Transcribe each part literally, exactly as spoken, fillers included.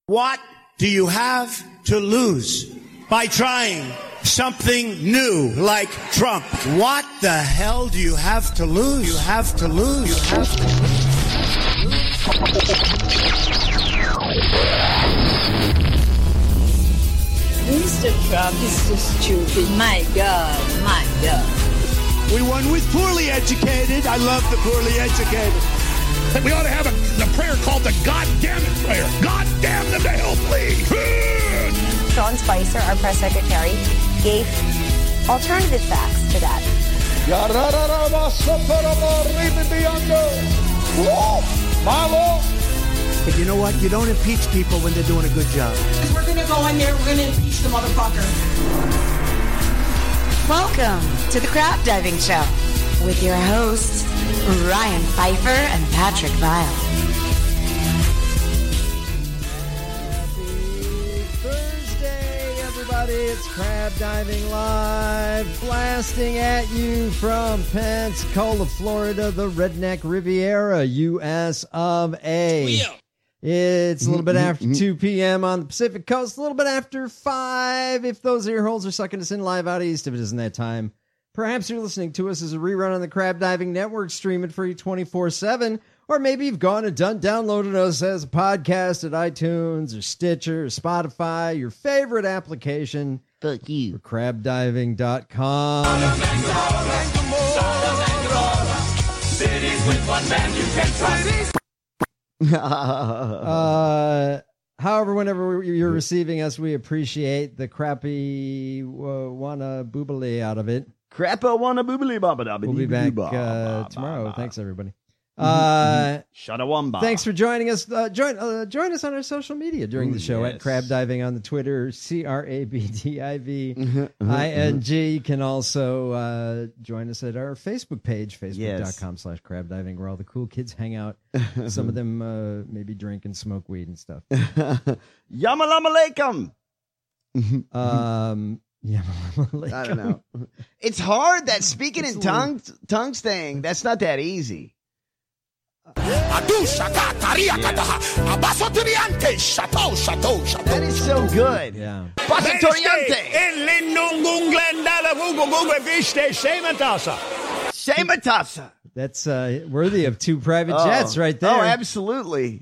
What do you have to lose by trying something new like Trump? What the hell do you have to lose? You have to lose. You have to lose. Mister Trump is so stupid. My God, my God. We won with poorly educated. I love the poorly educated. We ought to have a, a prayer called the God damn it prayer. God damn them to hell, please. Sean Spicer, our press secretary, gave alternative facts to that. But you know what? You don't impeach people when they're doing a good job. We're going to go in there, we're going to impeach the motherfucker. Welcome to the Crap Diving Show with your hosts, Ryan Pfeiffer and Patrick Vile. Happy Thursday, everybody. It's Crab Diving Live, blasting at you from Pensacola, Florida, the Redneck Riviera, U S of A. Yeah. It's a little bit after two p.m. on the Pacific Coast, a little bit after five if those ear holes are sucking us in live out east if it isn't that time. Perhaps you're listening to us as a rerun on the Crab Diving Network, streaming for you twenty-four seven, or maybe you've gone and done downloaded us as a podcast at iTunes or Stitcher or Spotify, your favorite application. Fuck you. For crab diving dot com. uh, however, whenever you're receiving us, we appreciate the crappy uh, wanna boobily out of it. Crappa wanna boobily baba. We'll be back uh, tomorrow. Thanks, everybody. Uh, Shadawamba. Thanks for joining us. Uh, join uh, join us on our social media during Ooh, the show yes. at Crab Diving on the Twitter, C R A B D I V I N G. You can also uh, join us at our Facebook page, facebook dot com slash crab diving, where all the cool kids hang out. Some of them uh, maybe drink and smoke weed and stuff. Yamalama alaikum. Um, yeah, I don't know. It's hard that speaking in tongues, tongues thing. That's not that easy. That is so good. Yeah. Shematasa. That's uh, worthy of two private Oh. jets right there. Oh, absolutely.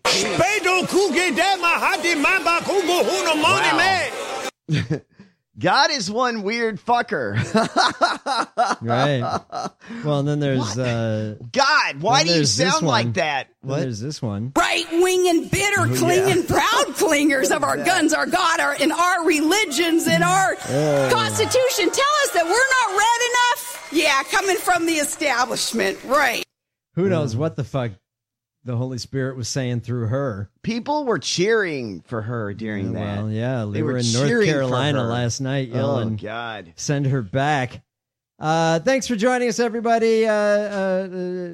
Wow. God is one weird fucker. Right. Well, and then there's uh, God. Why do you there's this sound one. like that? Then What? there's this one. Right wing and bitter, clinging, yeah. proud clingers of our guns, our God, our and our religions and our Constitution tell us that we're not red enough. Yeah, coming from the establishment, right? Who knows what the fuck the Holy Spirit was saying through her. People were cheering for her during that. Well, yeah, they, They were were in North cheering for Carolina her. last night Oh, yelling, God. send her back. Uh, thanks for joining us, everybody. Uh, uh, uh,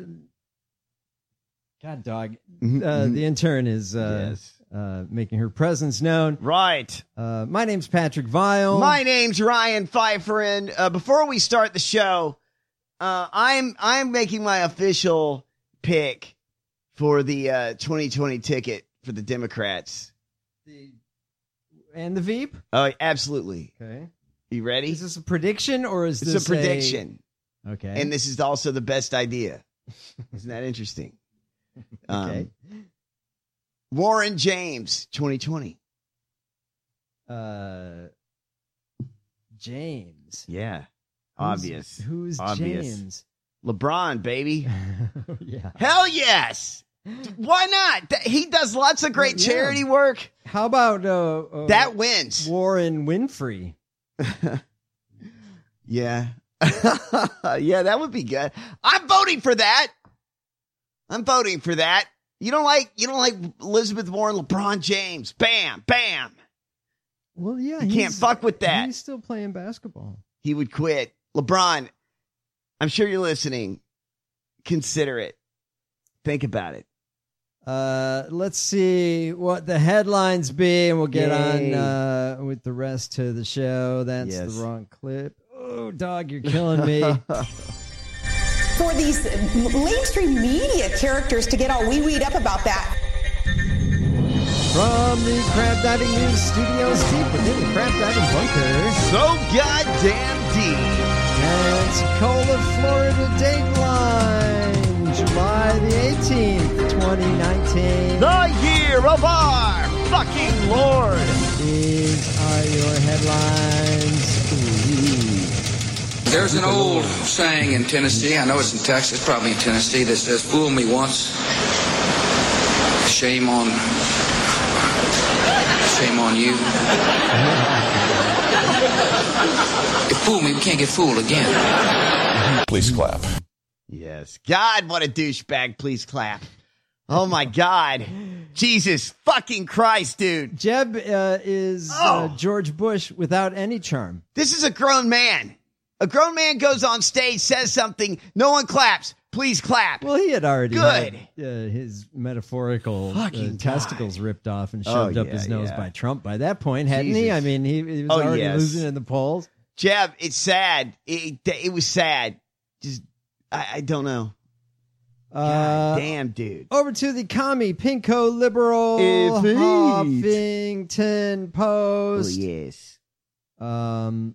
God, dog. Uh, the intern is uh, Yes. uh, making her presence known. Right. Uh, my name's Patrick Vile. My name's Ryan Pfeiffer, and uh, before we start the show, uh, I'm I'm making my official pick for the uh, twenty twenty ticket for the Democrats. The, and the Veep? Oh, absolutely. Okay. You ready? Is this a prediction or is It's this a prediction, Okay. and this is also the best idea. Isn't that interesting? Okay. Um, Warren James, twenty twenty. Uh, James. Yeah, Who's- obvious. Who's Obvious. James? LeBron, baby. Yeah. Hell yes. Why not? Th- He does lots of great Well, yeah. charity work. How about uh, uh, That wins. Warren Winfrey? Yeah. Yeah, that would be good. I'm voting for that. I'm voting for that. You don't like you don't like Elizabeth Warren, LeBron James. Bam, bam. Well, yeah, You can't he's- fuck with that. He's still playing basketball. He would quit. LeBron, I'm sure you're listening. Consider it. Think about it. Uh, let's see what the headlines be, and we'll get Yay. on uh, with the rest of the show. That's Yes. the wrong clip. Oh, dog, you're killing me. For these mainstream media characters to get all wee-weed up about that. From the Crab Diving News Studios deep within the Crab Diving Bunker. So goddamn deep. Pensacola, Florida Dateline, July the eighteenth, twenty nineteen. The year of our fucking Lord. These are your headlines. There's an old saying in Tennessee, I know it's in Texas, probably in Tennessee, that says, fool me once, shame on, shame on you. If fool me, we can't get fooled again. Please clap. Yes. God, what a douchebag. Please clap. Oh, my God. Jesus fucking Christ, dude. Jeb uh, is oh. uh, George Bush without any charm. This is a grown man. A grown man goes on stage, says something, no one claps. Please clap. Well, he had already Good. had uh, his metaphorical uh, testicles ripped off and shoved oh, up yeah, his nose yeah. by Trump by that point, hadn't Jesus. he? I mean, he, he was oh, already yes. losing in the polls. Jeb, it's sad. It, it was sad. Just, I, I don't know. God Uh, damn, dude. Over to the commie pinko liberal If it- Huffington Post. Oh, yes. Um,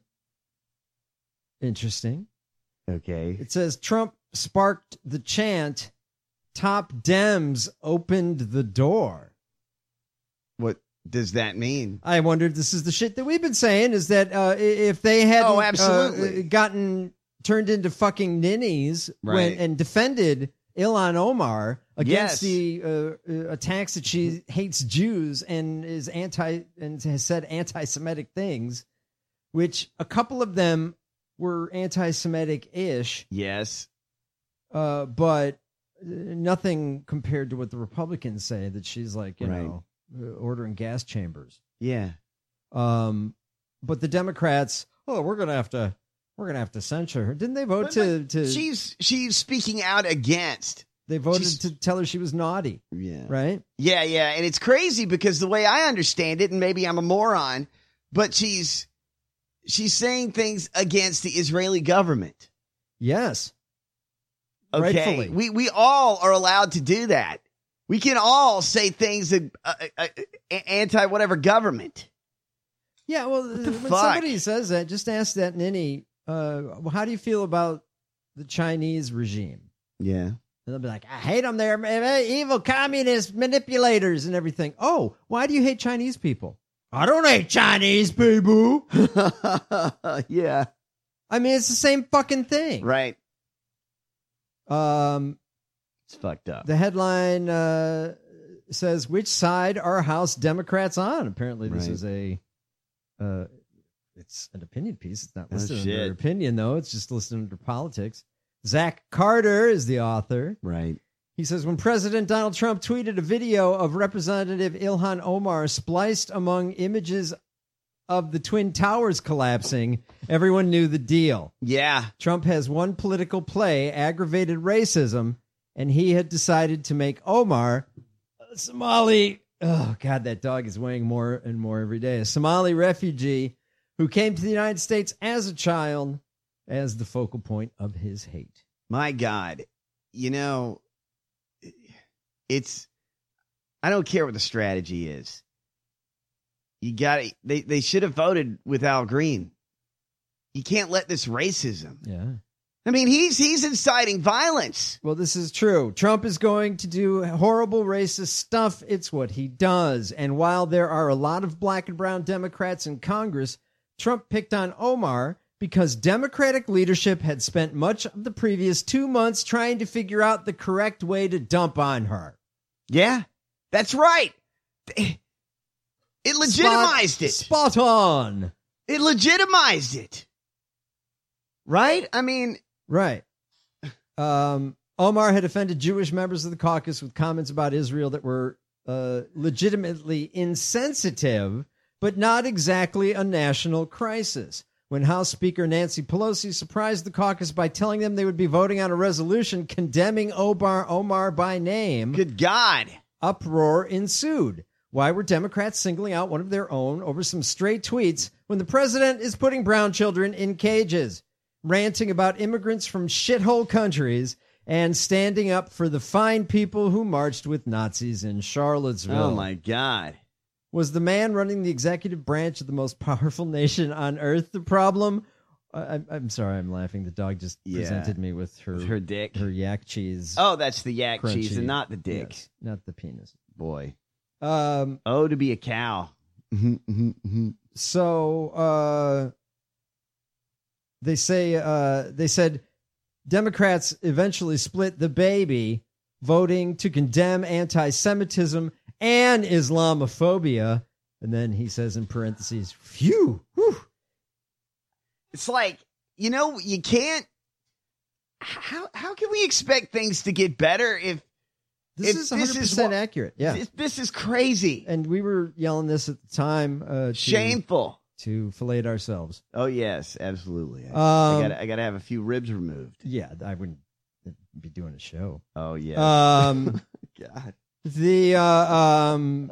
interesting. Okay. It says Trump sparked the chant, top Dems opened the door. What does that mean? I wonder if this is the shit that we've been saying, is that uh, if they hadn't Oh, absolutely. uh, gotten turned into fucking ninnies when, Right. and defended Ilhan Omar against Yes. the uh, uh, attacks that she hates Jews and is anti and has said anti-Semitic things, which a couple of them were anti-Semitic-ish, Yes. uh, but nothing compared to what the Republicans say, that she's like, you Right. know, uh, ordering gas chambers. Yeah. Um, but the Democrats, oh, we're gonna have to, we're gonna have to censure her. Didn't they vote But, to, but to? she's she's speaking out against. They voted she's- to tell her she was naughty, Yeah. right? Yeah, yeah, and it's crazy because the way I understand it, and maybe I'm a moron, but she's she's saying things against the Israeli government. Yes. Okay, Rightfully. we we all are allowed to do that. We can all say things that, uh, uh, uh, anti whatever government. Yeah. Well, the when fuck? somebody says that, just ask that ninny. Uh, well, how do you feel about the Chinese regime? Yeah. And they'll be like, I hate them. They're evil communist manipulators and everything. Oh, why do you hate Chinese people? I don't hate Chinese people. Yeah. I mean, it's the same fucking thing. Right. Um, It's fucked up. the headline uh, says, which side are House Democrats on? Apparently this Right. is a, uh, it's an opinion piece. It's not Oh, listed shit. under opinion, though. It's just listed under politics. Zach Carter is the author. Right. He says, when President Donald Trump tweeted a video of Representative Ilhan Omar spliced among images of the Twin Towers collapsing, everyone knew the deal. Yeah. Trump has one political play, aggravated racism, and he had decided to make Omar a Somali. Oh, God, that dog is weighing more and more every day. A Somali refugee who came to the United States as a child as the focal point of his hate. My God. You know, it's, I don't care what the strategy is. You got to, they, they should have voted with Al Green. You can't let this racism. Yeah. I mean, he's he's inciting violence. Well, this is true. Trump is going to do horrible racist stuff. It's what he does. And while there are a lot of black and brown Democrats in Congress, Trump picked on Omar because Democratic leadership had spent much of the previous two months trying to figure out the correct way to dump on her. Yeah, that's right. It legitimized Spot, it. Spot on. It legitimized it. Right? I mean, Right. Um, Omar had offended Jewish members of the caucus with comments about Israel that were uh, legitimately insensitive, but not exactly a national crisis. When House Speaker Nancy Pelosi surprised the caucus by telling them they would be voting on a resolution condemning Omar, Omar by name, good God, uproar ensued. Why were Democrats singling out one of their own over some stray tweets when the president is putting brown children in cages, ranting about immigrants from shithole countries, and standing up for the fine people who marched with Nazis in Charlottesville? oh my God. Was the man running the executive branch of the most powerful nation on earth the problem? I, I'm sorry, I'm laughing. The dog just Yeah. presented me with her Her dick. her yak cheese. Oh, that's the yak crunchy. cheese and not the dick. Yes, not the penis. Boy. Um. Oh, to be a cow. So uh, they say uh, they said Democrats eventually split the baby, voting to condemn anti-Semitism and Islamophobia. And then he says in parentheses, "Phew." Whew. It's like, you know, you can't. How how can we expect things to get better if This if is one hundred percent what- accurate. Yeah. This, this is crazy. And we were yelling this at the time. Uh, to, Shameful. To fillet ourselves. Oh, yes, absolutely. I, Um, I gotta I gotta have a few ribs removed. Yeah, I wouldn't be doing a show. Oh, yeah. Um, God. The, uh, um,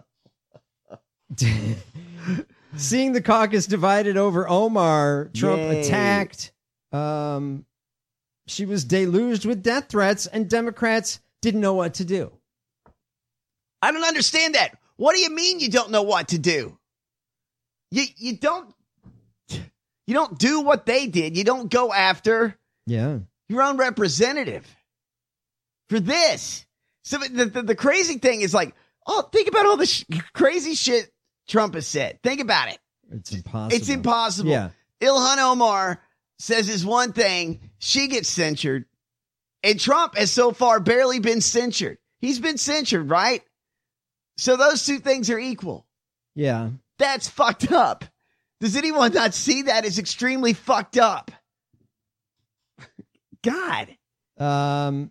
seeing the caucus divided over Omar, Trump Yay. attacked. Um, she was deluged with death threats, and Democrats didn't know what to do. I don't understand that. What do you mean you don't know what to do? You you don't you don't do what they did. You don't go after Yeah. your own representative for this. So the, the, the crazy thing is like, oh, think about all the sh- crazy shit Trump has said. Think about it. It's impossible. It's impossible. Yeah. Ilhan Omar says his one thing. She gets censured. And Trump has so far barely been censured. He's been censured, right? So those two things are equal. Yeah. That's fucked up. Does anyone not see that as extremely fucked up? God. Um,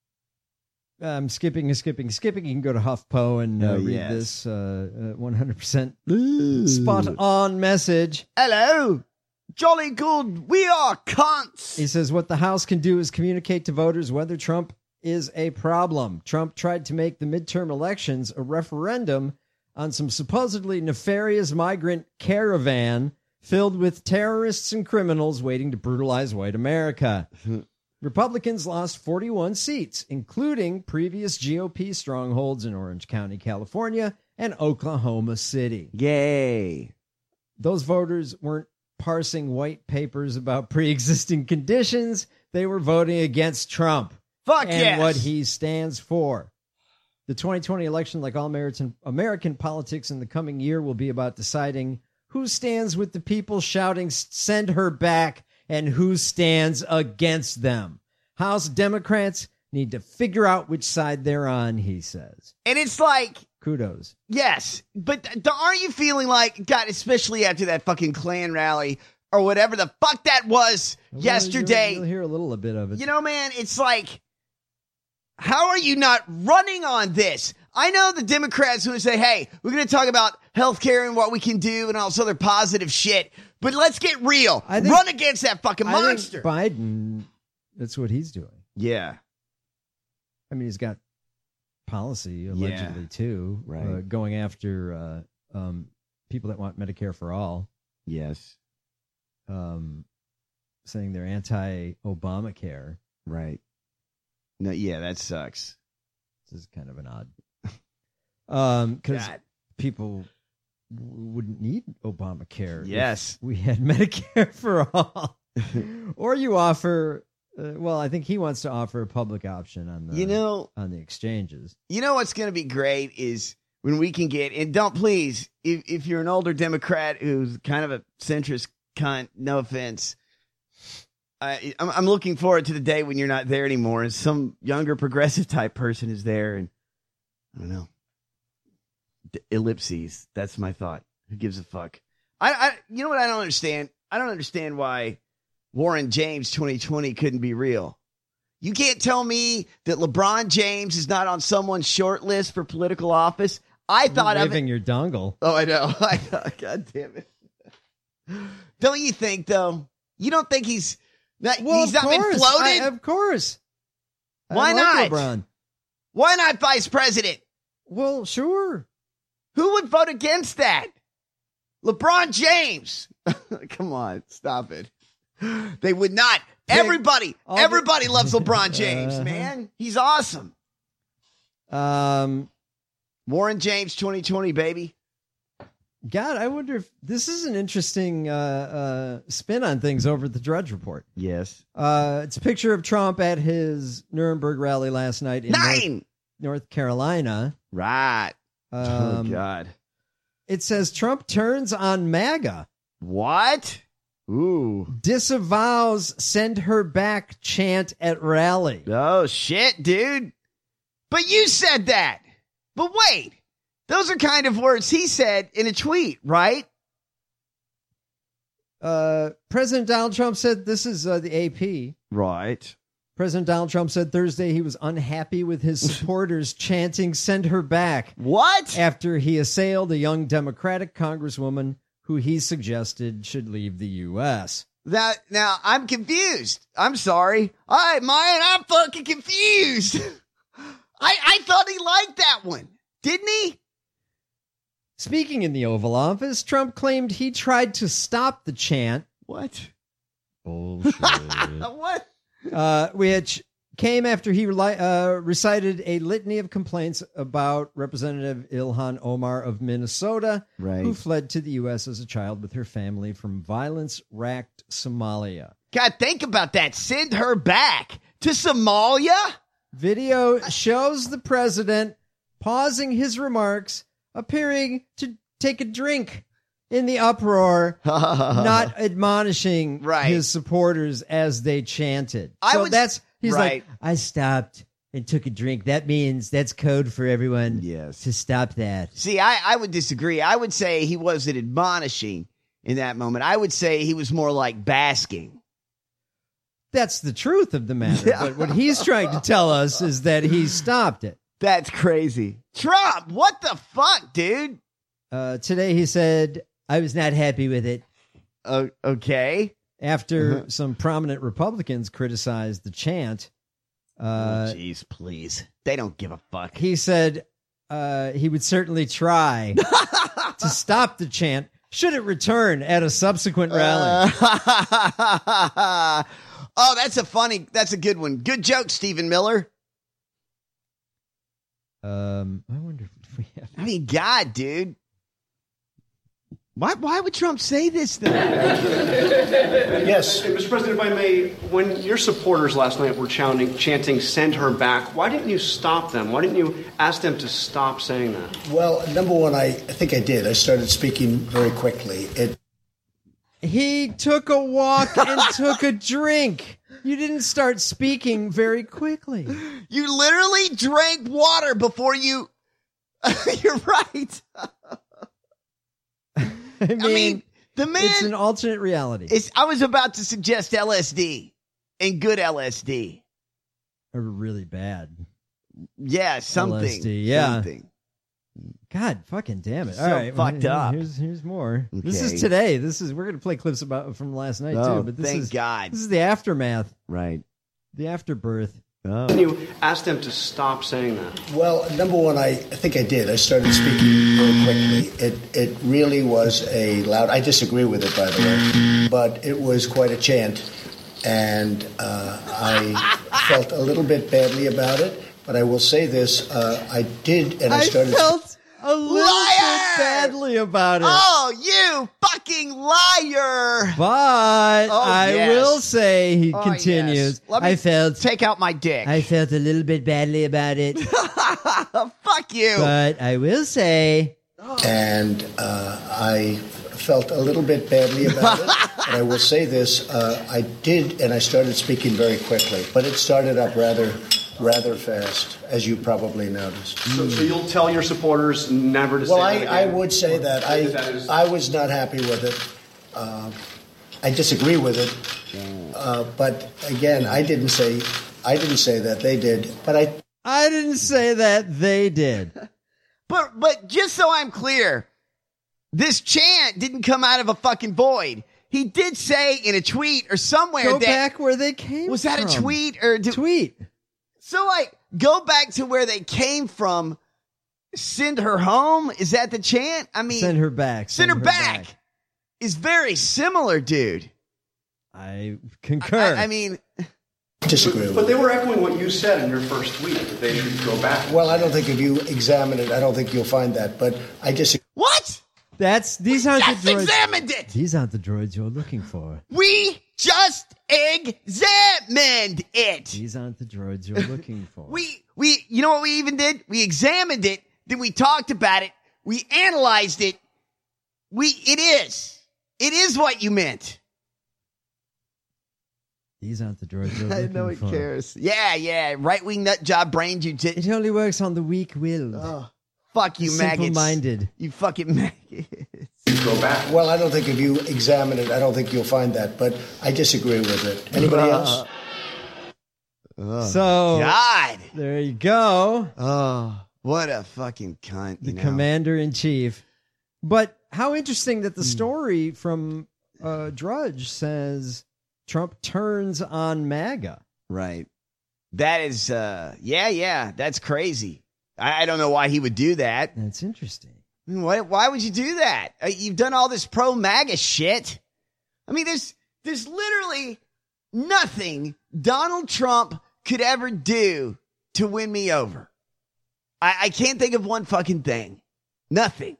I'm skipping, skipping, skipping. You can go to HuffPo and uh, Oh, read yes. this uh, uh, one hundred percent spot on message. Hello. Jolly good. We are cunts. He says what the House can do is communicate to voters whether Trump is a problem. Trump tried to make the midterm elections a referendum on some supposedly nefarious migrant caravan filled with terrorists and criminals waiting to brutalize white America. Republicans lost forty-one seats, including previous G O P strongholds in Orange County, California, and Oklahoma City. Yay. Those voters weren't parsing white papers about pre-existing conditions. They were voting against Trump. Fuck and yes. what he stands for. The twenty twenty election, like all American, American politics in the coming year, will be about deciding who stands with the people shouting, "Send her back," and who stands against them. House Democrats need to figure out which side they're on, he says. And it's like, Kudos. yes, but th- aren't you feeling like, God, especially after that fucking Klan rally or whatever the fuck that was Well, yesterday? You'll, you'll hear a little bit of it. You know, man, it's like, how are you not running on this? I know the Democrats who say, hey, we're going to talk about healthcare and what we can do and all this other positive shit, but let's get real. I think- Run against that fucking I think monster. Biden, that's what he's doing. Yeah. I mean, he's got policy, allegedly, Yeah. too, Right. uh, going after uh, um, people that want Medicare for all, Yes. um, saying they're anti-Obamacare. Right. No, yeah, that sucks. This is kind of an odd... Um, because God. people w- wouldn't need Obamacare. if Yes. we had Medicare for all. Or you offer... Uh, well, I think he wants to offer a public option on the You know, on the exchanges. You know what's going to be great is when we can get, and don't please, if, if you're an older Democrat who's kind of a centrist cunt, no offense, I, I'm, I'm looking forward to the day when you're not there anymore and some younger progressive type person is there and, I don't know, D- ellipses. That's my thought. Who gives a fuck? I, I, you know what I don't understand? I don't understand why Warren James twenty twenty couldn't be real. You can't tell me that LeBron James is not on someone's short list for political office. I thought of it. Waving your dongle. Oh, I know. I know. God damn it. Don't you think, though? You don't think he's not, Well, he's of not been course. floated? I- of course. I Why like not? LeBron. Why not vice president? Well, sure. Who would vote against that? LeBron James. Come on. Stop it. They would not. Pick Everybody, all the- everybody loves LeBron James, Uh-huh. man. He's awesome. Um, Warren James twenty twenty, baby. God, I wonder if this is an interesting uh, uh, spin on things over at the Drudge Report. Yes. Uh, it's a picture of Trump at his Nuremberg rally last night in Nine! North, North Carolina. Right. Um, oh, God. It says Trump turns on MAGA. What? Ooh. Disavows send her back chant at rally. Oh, shit, dude. But you said that. But wait. Those are kind of words he said in a tweet, right? Uh, President Donald Trump said, this is uh, the A P. Right. President Donald Trump said Thursday he was unhappy with his supporters chanting, send her back. What? After he assailed a young Democratic congresswoman who he suggested should leave the U S. That, now, I'm confused. I'm sorry. All right, Mayan, I'm fucking confused. I, I thought he liked that one. Didn't he? Speaking in the Oval Office, Trump claimed he tried to stop the chant. What? Bullshit. What? Uh, which came after he reli- uh, recited a litany of complaints about Representative Ilhan Omar of Minnesota, right, who fled to the U S as a child with her family from violence-racked Somalia. God, think about that. Send her back to Somalia? Video shows the president pausing his remarks, appearing to take a drink in the uproar, not admonishing right. his supporters as they chanted. I so would, that's he's right. like, I stopped and took a drink. That means that's code for everyone yes. to stop that. See, I, I would disagree. I would say he wasn't admonishing in that moment. I would say he was more like basking. That's the truth of the matter. But what he's trying to tell us is that he stopped it. That's crazy. Trump, what the fuck, dude? Uh, today he said, I was not happy with it. Uh, okay. After uh-huh. some prominent Republicans criticized the chant. Uh, Jeez, oh, please. They don't give a fuck. He said uh, he would certainly try to stop the chant should it return at a subsequent rally. Uh, oh, that's a funny, that's a good one. Good joke, Stephen Miller. Um, I wonder if we have. I mean, God, dude. Why why would Trump say this, though? Yes. Hey, Mister President, if I may, when your supporters last night were chanting, chanting, send her back, why didn't you stop them? Why didn't you ask them to stop saying that? Well, number one, I, I think I did. I started speaking very quickly. It. He took a walk and took a drink. You didn't start speaking very quickly. You literally drank water before you... You're right. I mean, I mean, the man... It's an alternate reality. It's, I was about to suggest L S D, and good L S D. Or really bad. Yeah, something. L S D, yeah. Something. God fucking damn it. So All right. fucked well, up. Here's here's more. Okay. This is today. This is we're gonna play clips about from last night oh, too. But this thank is God. This is the aftermath. Right. The afterbirth. Oh. Can you ask them to stop saying that? Well, number one, I, I think I did. I started speaking very quickly. It it really was a loud... I disagree with it, by the way. But it was quite a chant. And uh, I felt a little bit badly about it. But I will say this. Uh, I did, and I started... I felt a little Liar! bit badly about it. Oh, you fucking liar. But Oh, I yes. will say, he Oh, continues, yes. Let me I felt... take out my dick. I felt a little bit badly about it. Fuck you. But I will say... And uh, I felt a little bit badly about it. But I will say this. Uh, I did, and I started speaking very quickly. But it started up rather... rather fast, as you probably noticed. So, so you'll tell your supporters never to well, say that I, again? I would say that. I, that is- I was not happy with it. Uh, I disagree with it. Uh, but again, I didn't say I didn't say that. They did. But I I didn't say that. They did. But but just so I'm clear, this chant didn't come out of a fucking void. He did say in a tweet or somewhere Go that... back where they came Was from. that a tweet or... Do, Tweet. So, like, go back to where they came from. Send her home? Is that the chant? I mean... Send her back. Send, her, back. Is very similar, dude. I concur. I, I mean... disagree But, with but it. they were echoing what you said in your first tweet, that they should go back. Well, I don't think if you examine it, I don't think you'll find that. But I disagree. What? That's these we aren't just the droids. examined it. These aren't the droids you're looking for. We just examined it. These aren't the droids you're looking for. We we you know what we even did? We examined it. Then we talked about it. We analyzed it. We it is. It is what you meant. These aren't the droids you're I looking know it for. cares. Yeah, yeah. Right wing nut job brain you t- It only works on the weak-willed. Oh, fuck you, maggots. Simple-minded. You fucking maggots. Go back. Well, I don't think if you examine it, I don't think you'll find that, but I disagree with it. Anybody Uh, else? Oh, So God. there you go. Oh, what a fucking cunt. The you know? commander in chief. But how interesting that the Hmm. story from uh, Drudge says Trump turns on MAGA. Right. That is, uh, yeah, yeah. That's crazy. I, I don't know why he would do that. That's interesting. I mean, why, why would you do that? Uh, you've done all this pro MAGA shit. I mean, there's, there's literally nothing Donald Trump could ever do to win me over. I, I can't think of one fucking thing. Nothing.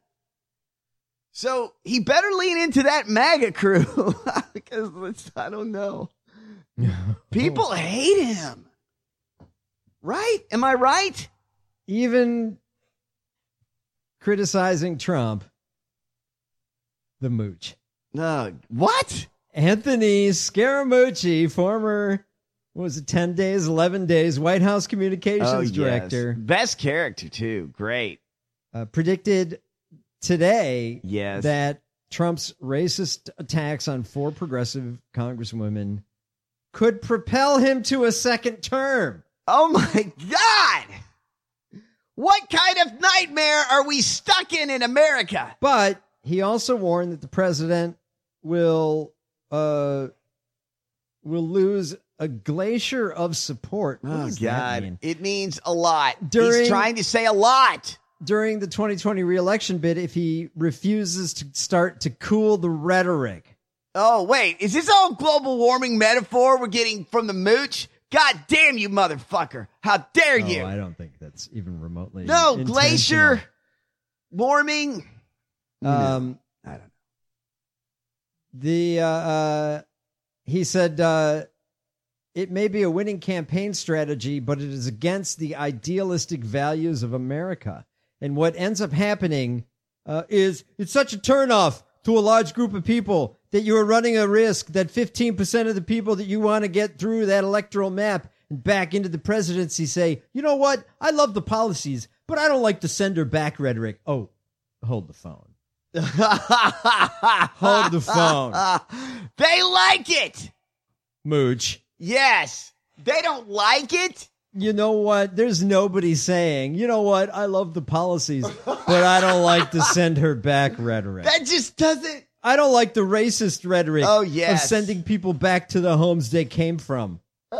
So he better lean into that MAGA crew because it's, I don't know. People hate him. Right? Am I right? Even criticizing Trump, the mooch. Uh, what? Anthony Scaramucci, former, what was it, ten days, eleven days, White House communications Oh, yes. director. Best character, too. Great. Uh, predicted today Yes. that Trump's racist attacks on four progressive congresswomen could propel him to a second term. Oh, my God. What kind of nightmare are we stuck in in America? But he also warned that the president will uh, will lose a glacier of support. What Oh, does that God. mean? It means a lot. During- He's trying to say a lot. During the twenty twenty reelection bid, if he refuses to start to cool the rhetoric. Oh, wait. Is this all global warming metaphor we're getting from the mooch? God damn you, motherfucker. How dare you? Oh, I don't think that's even remotely No, intentional. glacier warming. Um, I don't know. The uh, uh, he said uh, it may be a winning campaign strategy, but it is against the idealistic values of America. And what ends up happening uh, is it's such a turnoff to a large group of people that you are running a risk that fifteen percent of the people that you want to get through that electoral map and back into the presidency say, you know what? I love the policies, but I don't like the sender back rhetoric. Oh, hold the phone. Hold the phone. They like it. Mooch. Yes. They don't like it. You know what? There's nobody saying, you know what? I love the policies, but I don't like the send her back rhetoric. That just doesn't. I don't like the racist rhetoric Oh, of yes. sending people back to the homes they came from.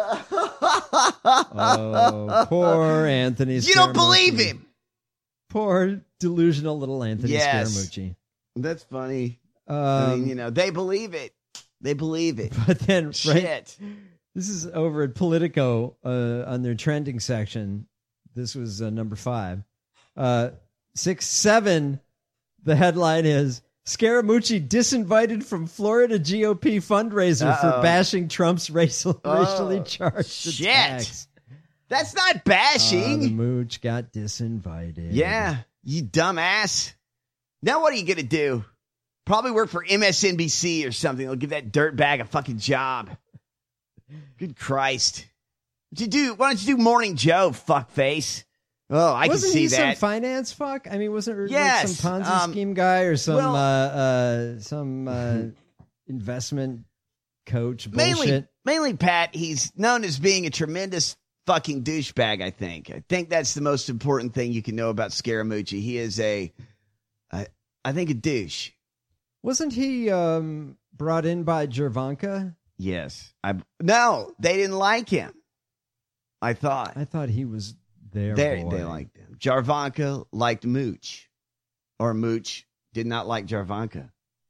Oh, poor Anthony You don't Scaramucci. believe him. Poor delusional little Anthony Yes. Scaramucci. That's funny. Um, I mean, you know, they believe it. They believe it. But then, right, Shit. this is over at Politico uh, on their trending section. This was uh, number five. Uh, six, seven, the headline is, Scaramucci disinvited from Florida G O P fundraiser Uh-oh. for bashing Trump's racial, Oh, racially charged shit. attacks. That's not Uh, bashing. the mooch got disinvited. Yeah, you dumbass. Now what are you going to do? Probably work for M S N B C or something. They'll give that dirtbag a fucking job. Good Christ. What you do? Why don't you do Morning Joe, fuckface? Oh, I wasn't can see he that. some finance fuck? I mean, wasn't it Yes, like some Ponzi um, scheme guy or some well- uh, uh, some uh, investment coach bullshit? mainly, mainly, Pat, he's known as being a tremendous fucking douchebag, I think. I think that's the most important thing you can know about Scaramucci. He is a, I, I think, a douche. Wasn't he um, brought in by Jervanka? Yes. I No, they didn't like him. I thought. I thought he was there. They, boy. they liked him. Jarvanka liked Mooch. Or Mooch did not like Jarvanka.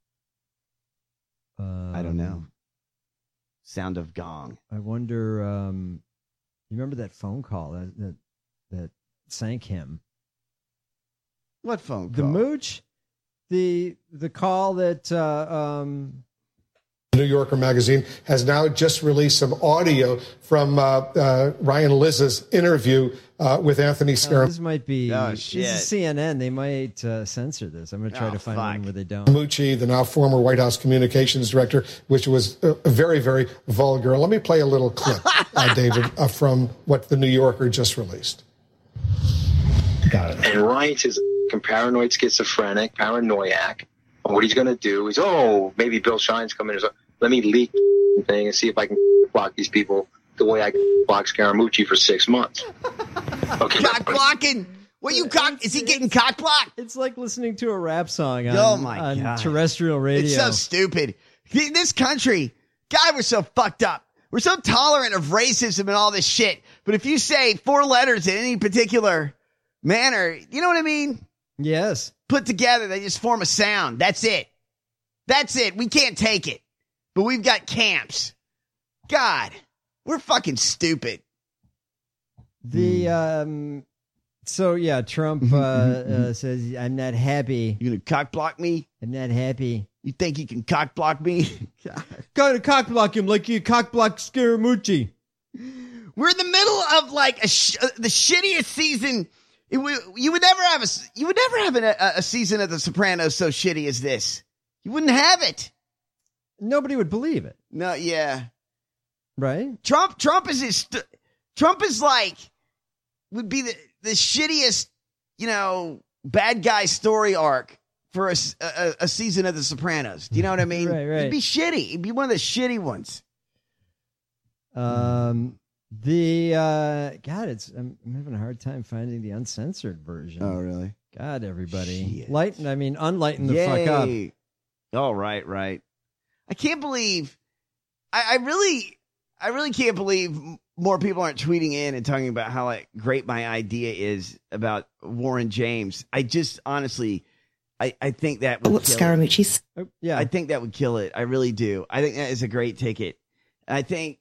Um, I don't know. Sound of gong. I wonder. Um, you remember that phone call that that, that sank him? What phone The call? mooch. the the call that uh, um, New Yorker magazine has now just released some audio from uh, uh, Ryan Liz's interview uh, with Anthony Scaramucci. Uh, this might be Oh, this shit. is C N N. They might uh, censor this. I'm going to try Oh, to find fuck. one where they don't. The now former White House communications director, which was uh, very, very vulgar. Let me play a little clip, uh, David, uh, from what the New Yorker just released. Got it. And Ryan's is a paranoid schizophrenic, paranoiac. And what he's going to do is, oh, maybe Bill Shine's coming. So let me leak the thing and see if I can block these people the way I blocked Scaramucci for six months. Okay. Cock blocking. What you cock? Is he getting cock blocked? It's like listening to a rap song on, Oh, my on God. terrestrial radio. It's so stupid. In this country, God, we're so fucked up. We're so tolerant of racism and all this shit. But if you say four letters in any particular manner, you know what I mean? Yes. Put together, they just form a sound. That's it. That's it. We can't take it. But we've got camps. God, we're fucking stupid. The um, so yeah, Trump uh, uh, says I'm not happy. You gonna cock block me? I'm not happy. You think you can cock block me? Go to cock block him like you cock block Scaramucci. We're in the middle of like a sh- uh, the shittiest season. It w- you would never have a s- you would never have an, a, a season of The Sopranos so shitty as this. You wouldn't have it. Nobody would believe it, No, yeah. right? Trump Trump is his st- Trump is like would be the the shittiest, you know, bad guy story arc for a, s- a- a season of The Sopranos. Do you know what I mean? Right, right. It'd be shitty. It'd be one of the shitty ones. Um, the uh, God, it's I'm, I'm having a hard time finding the uncensored version. Oh, really? God, everybody, Shit. lighten. I mean, unlighten the fuck up. Yay. Oh, right, right. I can't believe. I, I really, I really can't believe m- more people aren't tweeting in and talking about how like great my idea is about Warren James. I just honestly, I, I think that would What kill it. Scaramucci's? Oh, yeah, I think that would kill it. I really do. I think that is a great ticket. I think.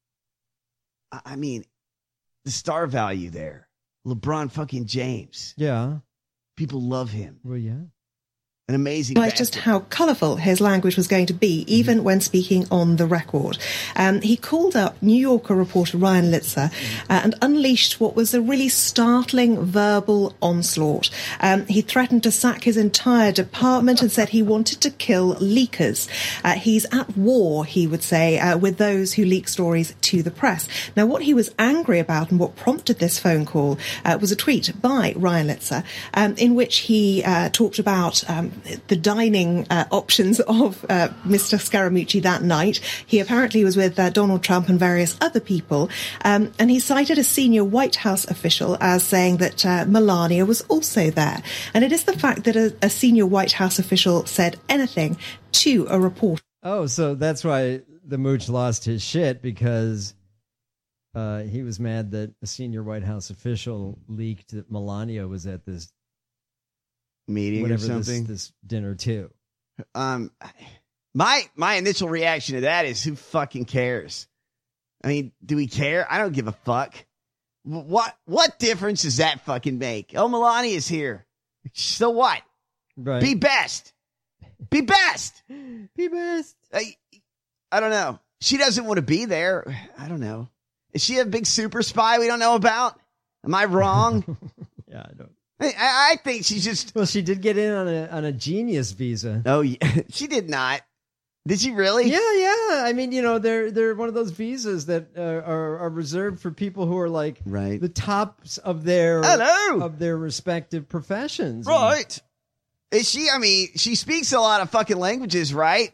I I mean, the star value there, LeBron fucking James. yeah. People love him. Well, yeah. An amazing. Realised just how colourful his language was going to be, even when speaking on the record. Um, he called up New Yorker reporter Ryan Litzer uh, and unleashed what was a really startling verbal onslaught. Um, he threatened to sack his entire department and said he wanted to kill leakers. Uh, he's at war, he would say, uh, with those who leak stories to the press. Now, what he was angry about and what prompted this phone call uh, was a tweet by Ryan Litzer um, in which he uh, talked about um, the dining uh, options of uh, Mister Scaramucci that night. He apparently was with uh, Donald Trump and various other people, um, and he cited a senior White House official as saying that uh, Melania was also there. And it is the fact that a, a senior White House official said anything to a reporter. Oh, so that's why the mooch lost his shit, because uh, he was mad that a senior White House official leaked that Melania was at this meeting or whatever something. this, this dinner too. Um, my my initial reaction to that is, who fucking cares? I mean, do we care? I don't give a fuck. Wh- What what difference does that fucking make? Oh, Melania's here. So what? Right. Be best. Be best. Be best. I, I don't know. She doesn't want to be there. I don't know. Is she a big super spy we don't know about? Am I wrong? Yeah, I don't. I, I think she's just. Well, she did get in on a on a genius visa. Oh, yeah. She did not. Did she really? Yeah, yeah. I mean, you know, they're they're one of those visas that uh, are are reserved for people who are like right. the tops of their Hello. of their respective professions. Right. Is she? I mean, she speaks a lot of fucking languages, right?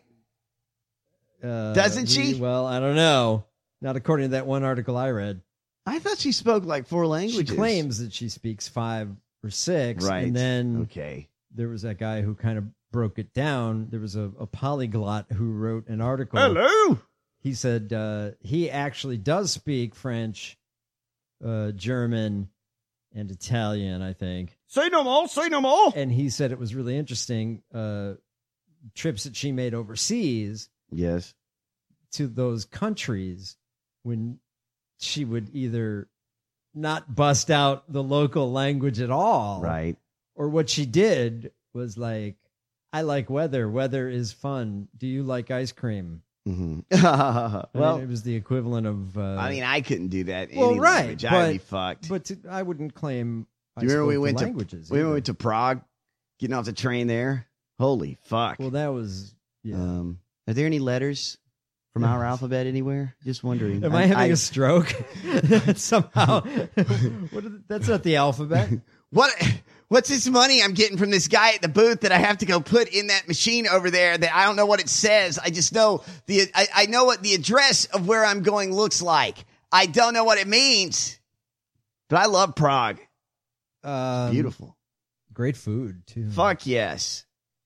Uh, Doesn't she? Well, I don't know. Not according to that one article I read. I thought she spoke like four languages. She claims that she speaks five or six. Right. And then okay. there was that guy who kind of broke it down. There was a, a polyglot who wrote an article. Hello. He said uh, he actually does speak French, uh, German, and Italian, I think. Say no more. Say no more. And he said it was really interesting. Uh, trips that she made overseas. Yes. To those countries when she would either not bust out the local language at all. Right. Or what she did was like, I like weather. Weather is fun. Do you like ice cream? Mm-hmm. well, well, I mean, it was the equivalent of. Uh, I mean, I couldn't do that. well, any right, language. but, I'd be fucked. But to, I wouldn't claim. I Do you remember we spoke the went languages to we either. went to Prague, getting off the train there? Holy fuck! Well, that was. Yeah. Um, are there any letters from our alphabet anywhere? Just wondering. Am I, I having I, a stroke? Somehow, what are the, that's not the alphabet. What? What's this money I'm getting from this guy at the booth that I have to go put in that machine over there that I don't know what it says. I just know the, I, I know what the address of where I'm going looks like. I don't know what it means, but I love Prague. Um, Beautiful. Great food too. Fuck yes.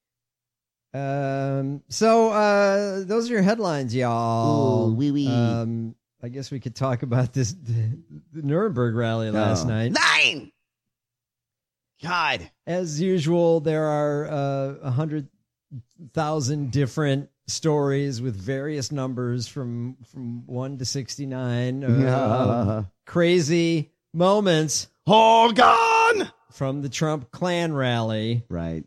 Um, so, uh, those are your headlines, y'all. Ooh, wee wee. Um, I guess we could talk about this, the, the Nuremberg rally last oh. night. Nine! God. As usual, there are uh, a hundred thousand different stories with various numbers from from one to sixty nine. Uh, Yeah. Crazy moments. Hold on from the Trump Klan rally, right?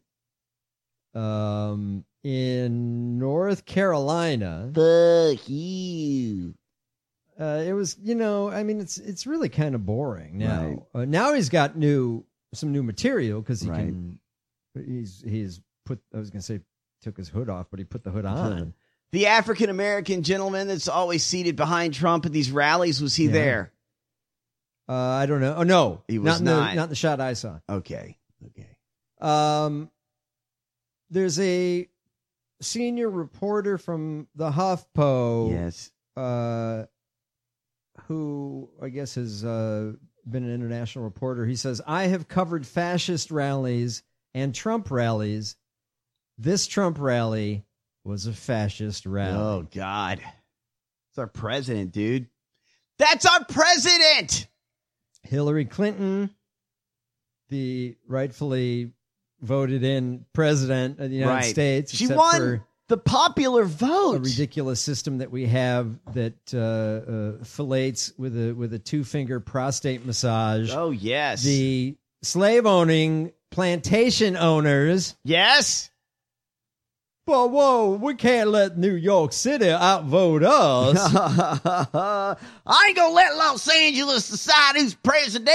Um, in North Carolina. Fuck you. Uh, it was, you know, I mean, it's it's really kind of boring now. Right. Uh, now he's got new. some new material because he right. can he's he's put I was gonna say took his hood off, but he put the hood on. The African American gentleman that's always seated behind Trump at these rallies, was he Yeah. there? Uh, I don't know. Oh no, He was not in not. The, not in the shot I saw. Okay. Okay. Um, there's a senior reporter from the HuffPo. Yes. Uh, who I guess has uh. been an international reporter. He says, I have covered fascist rallies and Trump rallies. This Trump rally was a fascist rally. Oh, God. It's our president, dude. That's our president! Hillary Clinton, the rightfully voted in president of the United Right. States. She except won for the popular a vote. ridiculous system that we have that uh, uh, fillets with a with a two finger prostate massage. Oh, yes. The slave owning plantation owners. Yes. Whoa, whoa, we can't let New York City outvote us. I ain't gonna let Los Angeles decide who's president.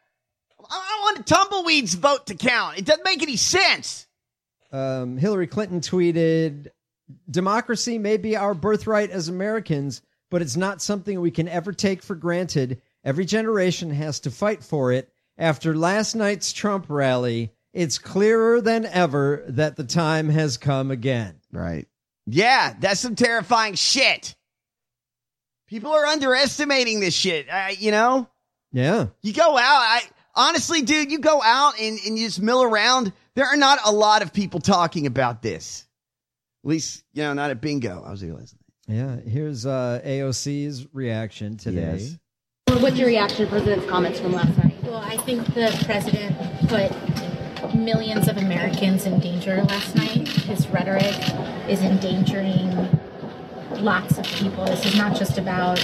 I want the tumbleweeds vote to count. It doesn't make any sense. Um, Hillary Clinton tweeted, democracy may be our birthright as Americans, but it's not something we can ever take for granted. Every generation has to fight for it. After last night's Trump rally, it's clearer than ever that the time has come again. Right. Yeah, that's some terrifying shit. People are underestimating this shit, uh, you know? Yeah. You go out, I honestly, dude, you go out and, and you just mill around. There are not a lot of people talking about this. At least, you know, not at bingo. I was realizing. Yeah, here's uh, A O C's reaction today. Yes. What's your reaction to President's comments from last night? Well, I think the president put millions of Americans in danger last night. His rhetoric is endangering lots of people. This is not just about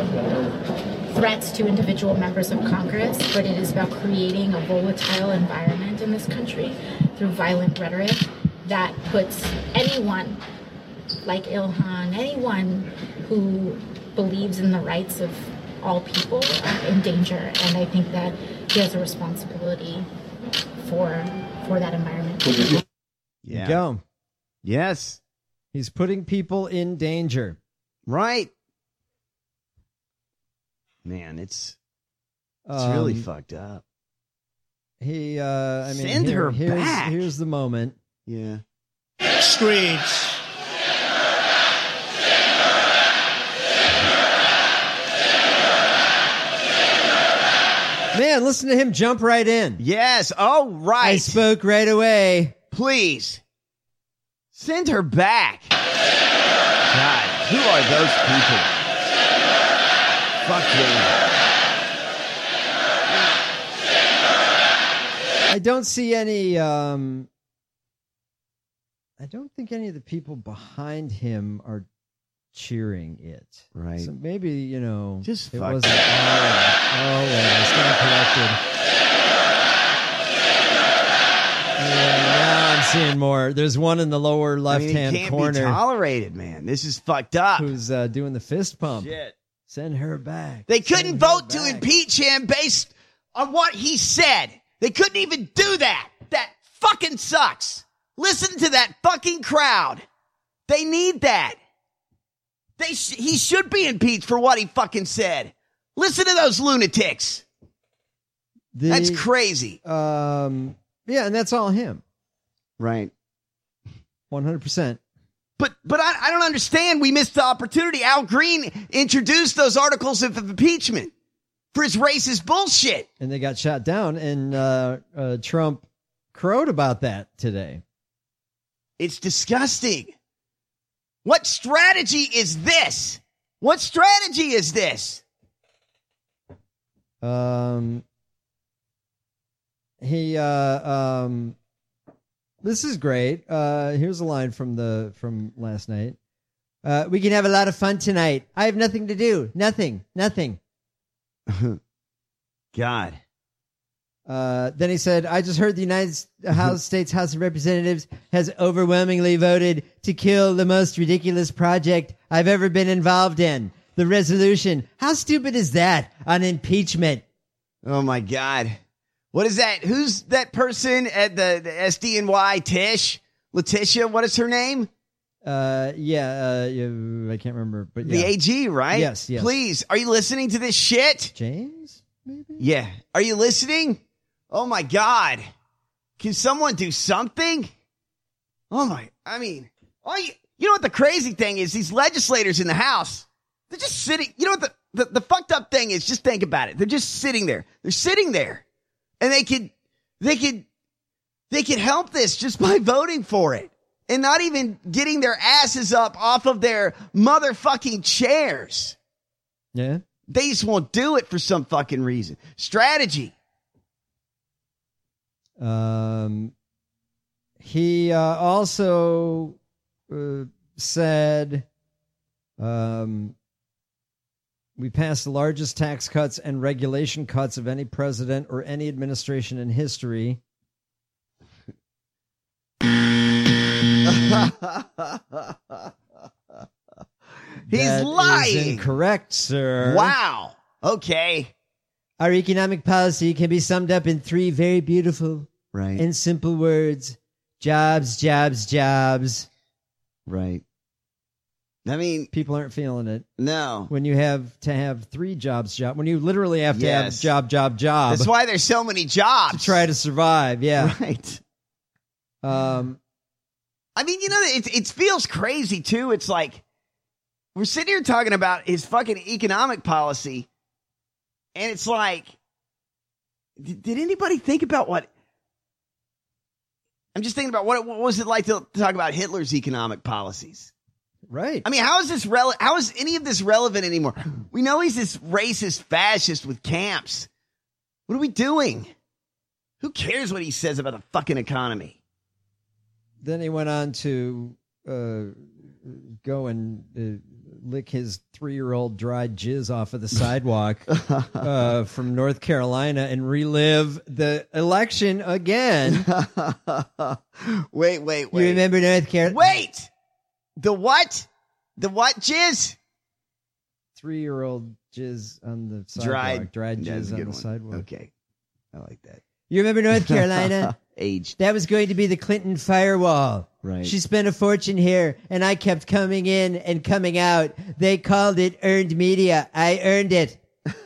um, threats to individual members of Congress, but it is about creating a volatile environment in this country through violent rhetoric that puts anyone like Ilhan, anyone who believes in the rights of all people uh, in danger. And I think that he has a responsibility for for that environment. Yeah. Yeah. You go. Yes. He's putting people in danger. Right. Man, it's it's Um, really fucked up. He, uh, I mean, Send here- her here's, back. Here's the moment. Yeah. Screens. Man, listen to him jump right in. Yes. Oh, right. I spoke right away. Please. Send her back. God, who are those people? Fuck them. I don't see any, um, I don't think any of the people behind him are cheering it. Right. So maybe, you know, Just it fuck wasn't. it. Oh, oh, wait, I stand corrected. now I'm seeing more. There's one in the lower left-hand I mean, it can't corner. be tolerated, man. This is fucked up. Who's uh, doing the fist pump? Shit. Send her back. They Send couldn't her vote to back. impeach him based on what he said. They couldn't even do that. That fucking sucks. Listen to that fucking crowd. They need that. They sh- he should be impeached for what he fucking said. Listen to those lunatics. The, That's crazy. Um, yeah, and that's all him. Right. one hundred percent. But but I, I don't understand. We missed the opportunity. Al Green introduced those articles of impeachment for his racist bullshit. And they got shot down, and uh, uh, Trump crowed about that today. It's disgusting. What strategy is this? What strategy is this? Um, he, uh, um, this is great. Uh, here's a line from the, from last night. Uh, we can have a lot of fun tonight. I have nothing to do. Nothing, nothing. God. Uh, then he said, I just heard the United House States House of Representatives has overwhelmingly voted to kill the most ridiculous project I've ever been involved in. The resolution. How stupid is that on impeachment? Oh, my God. What is that? Who's that person at the, the S D N Y? Tish? Letitia? What is her name? Uh, yeah, uh, yeah, I can't remember, but yeah. The A G, right? Yes, yes. Please, are you listening to this shit? James, maybe? Yeah. Are you listening? Oh, my God. Can someone do something? Oh, my. I mean, all you, you know what the crazy thing is? These legislators in the House, they're just sitting. You know what the, the, the fucked up thing is? Just think about it. They're just sitting there. They're sitting there. And they could, they could, they could help this just by voting for it. And not even getting their asses up off of their motherfucking chairs. Yeah. They just won't do it for some fucking reason. Strategy. Um, he uh, also uh, said, um, we passed the largest tax cuts and regulation cuts of any president or any administration in history. He's That lying. is incorrect, sir. Wow. Okay. Our economic policy can be summed up in three very beautiful Right. and simple words. Jobs, jobs, jobs. Right. I mean, people aren't feeling it. No. When you have to have three jobs, job, when you literally have to Yes. have job, job, job. That's why there's so many jobs. To try to survive. Yeah. Right. Um, I mean, you know, it, it feels crazy, too. It's like we're sitting here talking about his fucking economic policy, and it's like, did, did anybody think about what? I'm just thinking about what, what was it like to, to talk about Hitler's economic policies? Right. I mean, how is this rele- How is any of this relevant anymore? We know he's this racist fascist with camps. What are we doing? Who cares what he says about the fucking economy? Then he went on to uh, go and uh, lick his three-year-old dried jizz off of the sidewalk uh, from North Carolina and relive the election again. Wait, wait, wait. You remember North Carolina? Wait! The what? The what jizz? Three-year-old jizz on the sidewalk. Dried. Dried That's jizz a on good the one. sidewalk. Okay. I like that. You remember North Carolina? Age. That was going to be the Clinton firewall. Right. She spent a fortune here, and I kept coming in and coming out. They called it earned media. I earned it.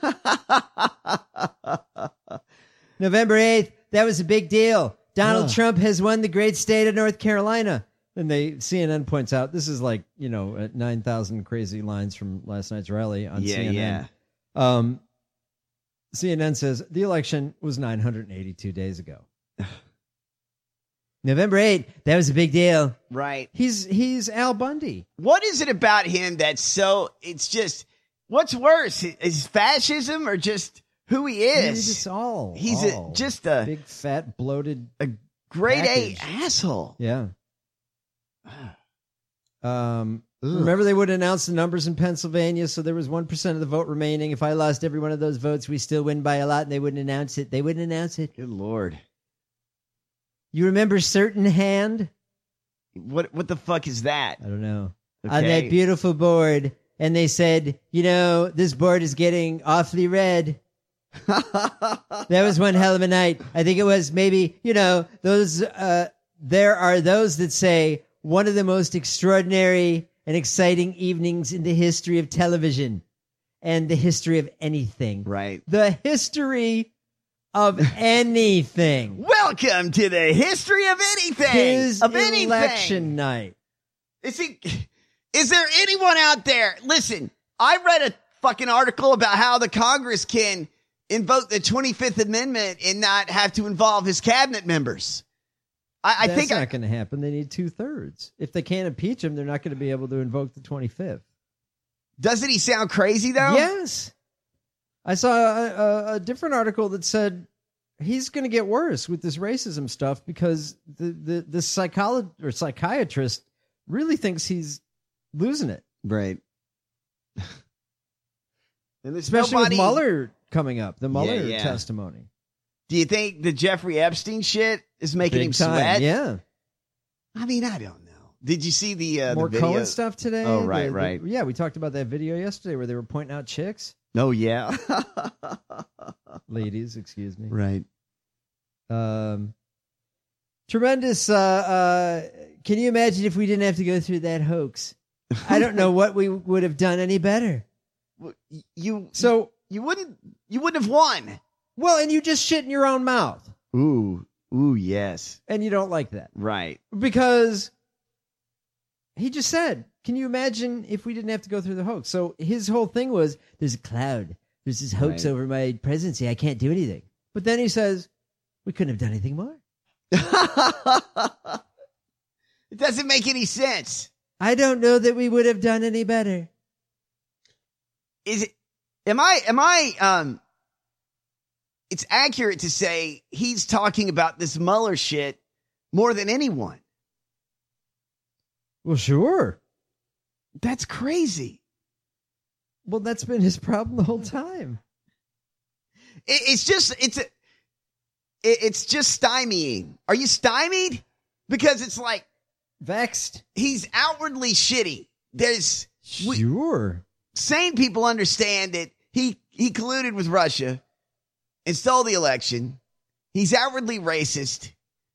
November eighth, that was a big deal. Donald Yeah. Trump has won the great state of North Carolina. And they C N N points out, this is like, you know, at nine thousand crazy lines from last night's rally on Yeah, C N N. yeah. Um, C N N says the election was nine hundred eighty-two days ago. November eighth, that was a big deal. Right. He's he's Al Bundy. What is it about him that's so, it's just, what's worse? Is fascism or just who he is? It's all. He's all. A, just a big, fat, bloated, a grade package. A asshole. Yeah. Um, remember they would announce the numbers in Pennsylvania, so there was one percent of the vote remaining. If I lost every one of those votes, we still win by a lot, and they wouldn't announce it. They wouldn't announce it. Good Lord. You remember Certain Hand? What What the fuck is that? I don't know. Okay. On that beautiful board. And they said, you know, this board is getting awfully red. That was one hell of a night. I think it was maybe, you know, those, uh, there are those that say one of the most extraordinary and exciting evenings in the history of television and the history of anything. Right. The history of anything. Welcome to the history of anything. His of anything. election night. Is he, is there anyone out there? Listen, I read a fucking article about how the Congress can invoke the twenty-fifth Amendment and not have to involve his cabinet members. I, I That's think not I, going to happen. They need two thirds. If they can't impeach him, they're not going to be able to invoke the twenty-fifth. Doesn't he sound crazy though? Yes. I saw a, a, a different article that said he's going to get worse with this racism stuff because the the, the psychologist or psychiatrist really thinks he's losing it. Right. And Especially nobody... with Mueller coming up, the Mueller Yeah, yeah. testimony. Do you think the Jeffrey Epstein shit is making Big him time, sweat? Yeah. I mean, I don't know. Did you see the uh, More the video? Cohen stuff today? Oh, right, The- the- right. yeah, we talked about that video yesterday where they were pointing out chicks. Oh, yeah. Ladies, excuse me. Right. Um, tremendous. Uh, uh, can you imagine if we didn't have to go through that hoax? I don't know what we would have done any better. You so you wouldn't you wouldn't have won. Well, and you just shit in your own mouth, Ooh, ooh, yes. and you don't like that Right. because he just said, "Can you imagine if we didn't have to go through the hoax?" So his whole thing was, "There's a cloud. There's this hoax Right. over my presidency. I can't do anything." But then he says, "We couldn't have done anything more." It doesn't make any sense. I don't know that we would have done any better. Is it? Am I? Am I? Um. It's accurate to say he's talking about this Mueller shit more than anyone. Well, sure. That's crazy. Well, that's been his problem the whole time. It, it's just it's a, it, it's just stymieing. Are you stymied? Because it's like vexed. He's outwardly shitty. There's sure sane people understand that he he colluded with Russia and stole the election. He's outwardly racist.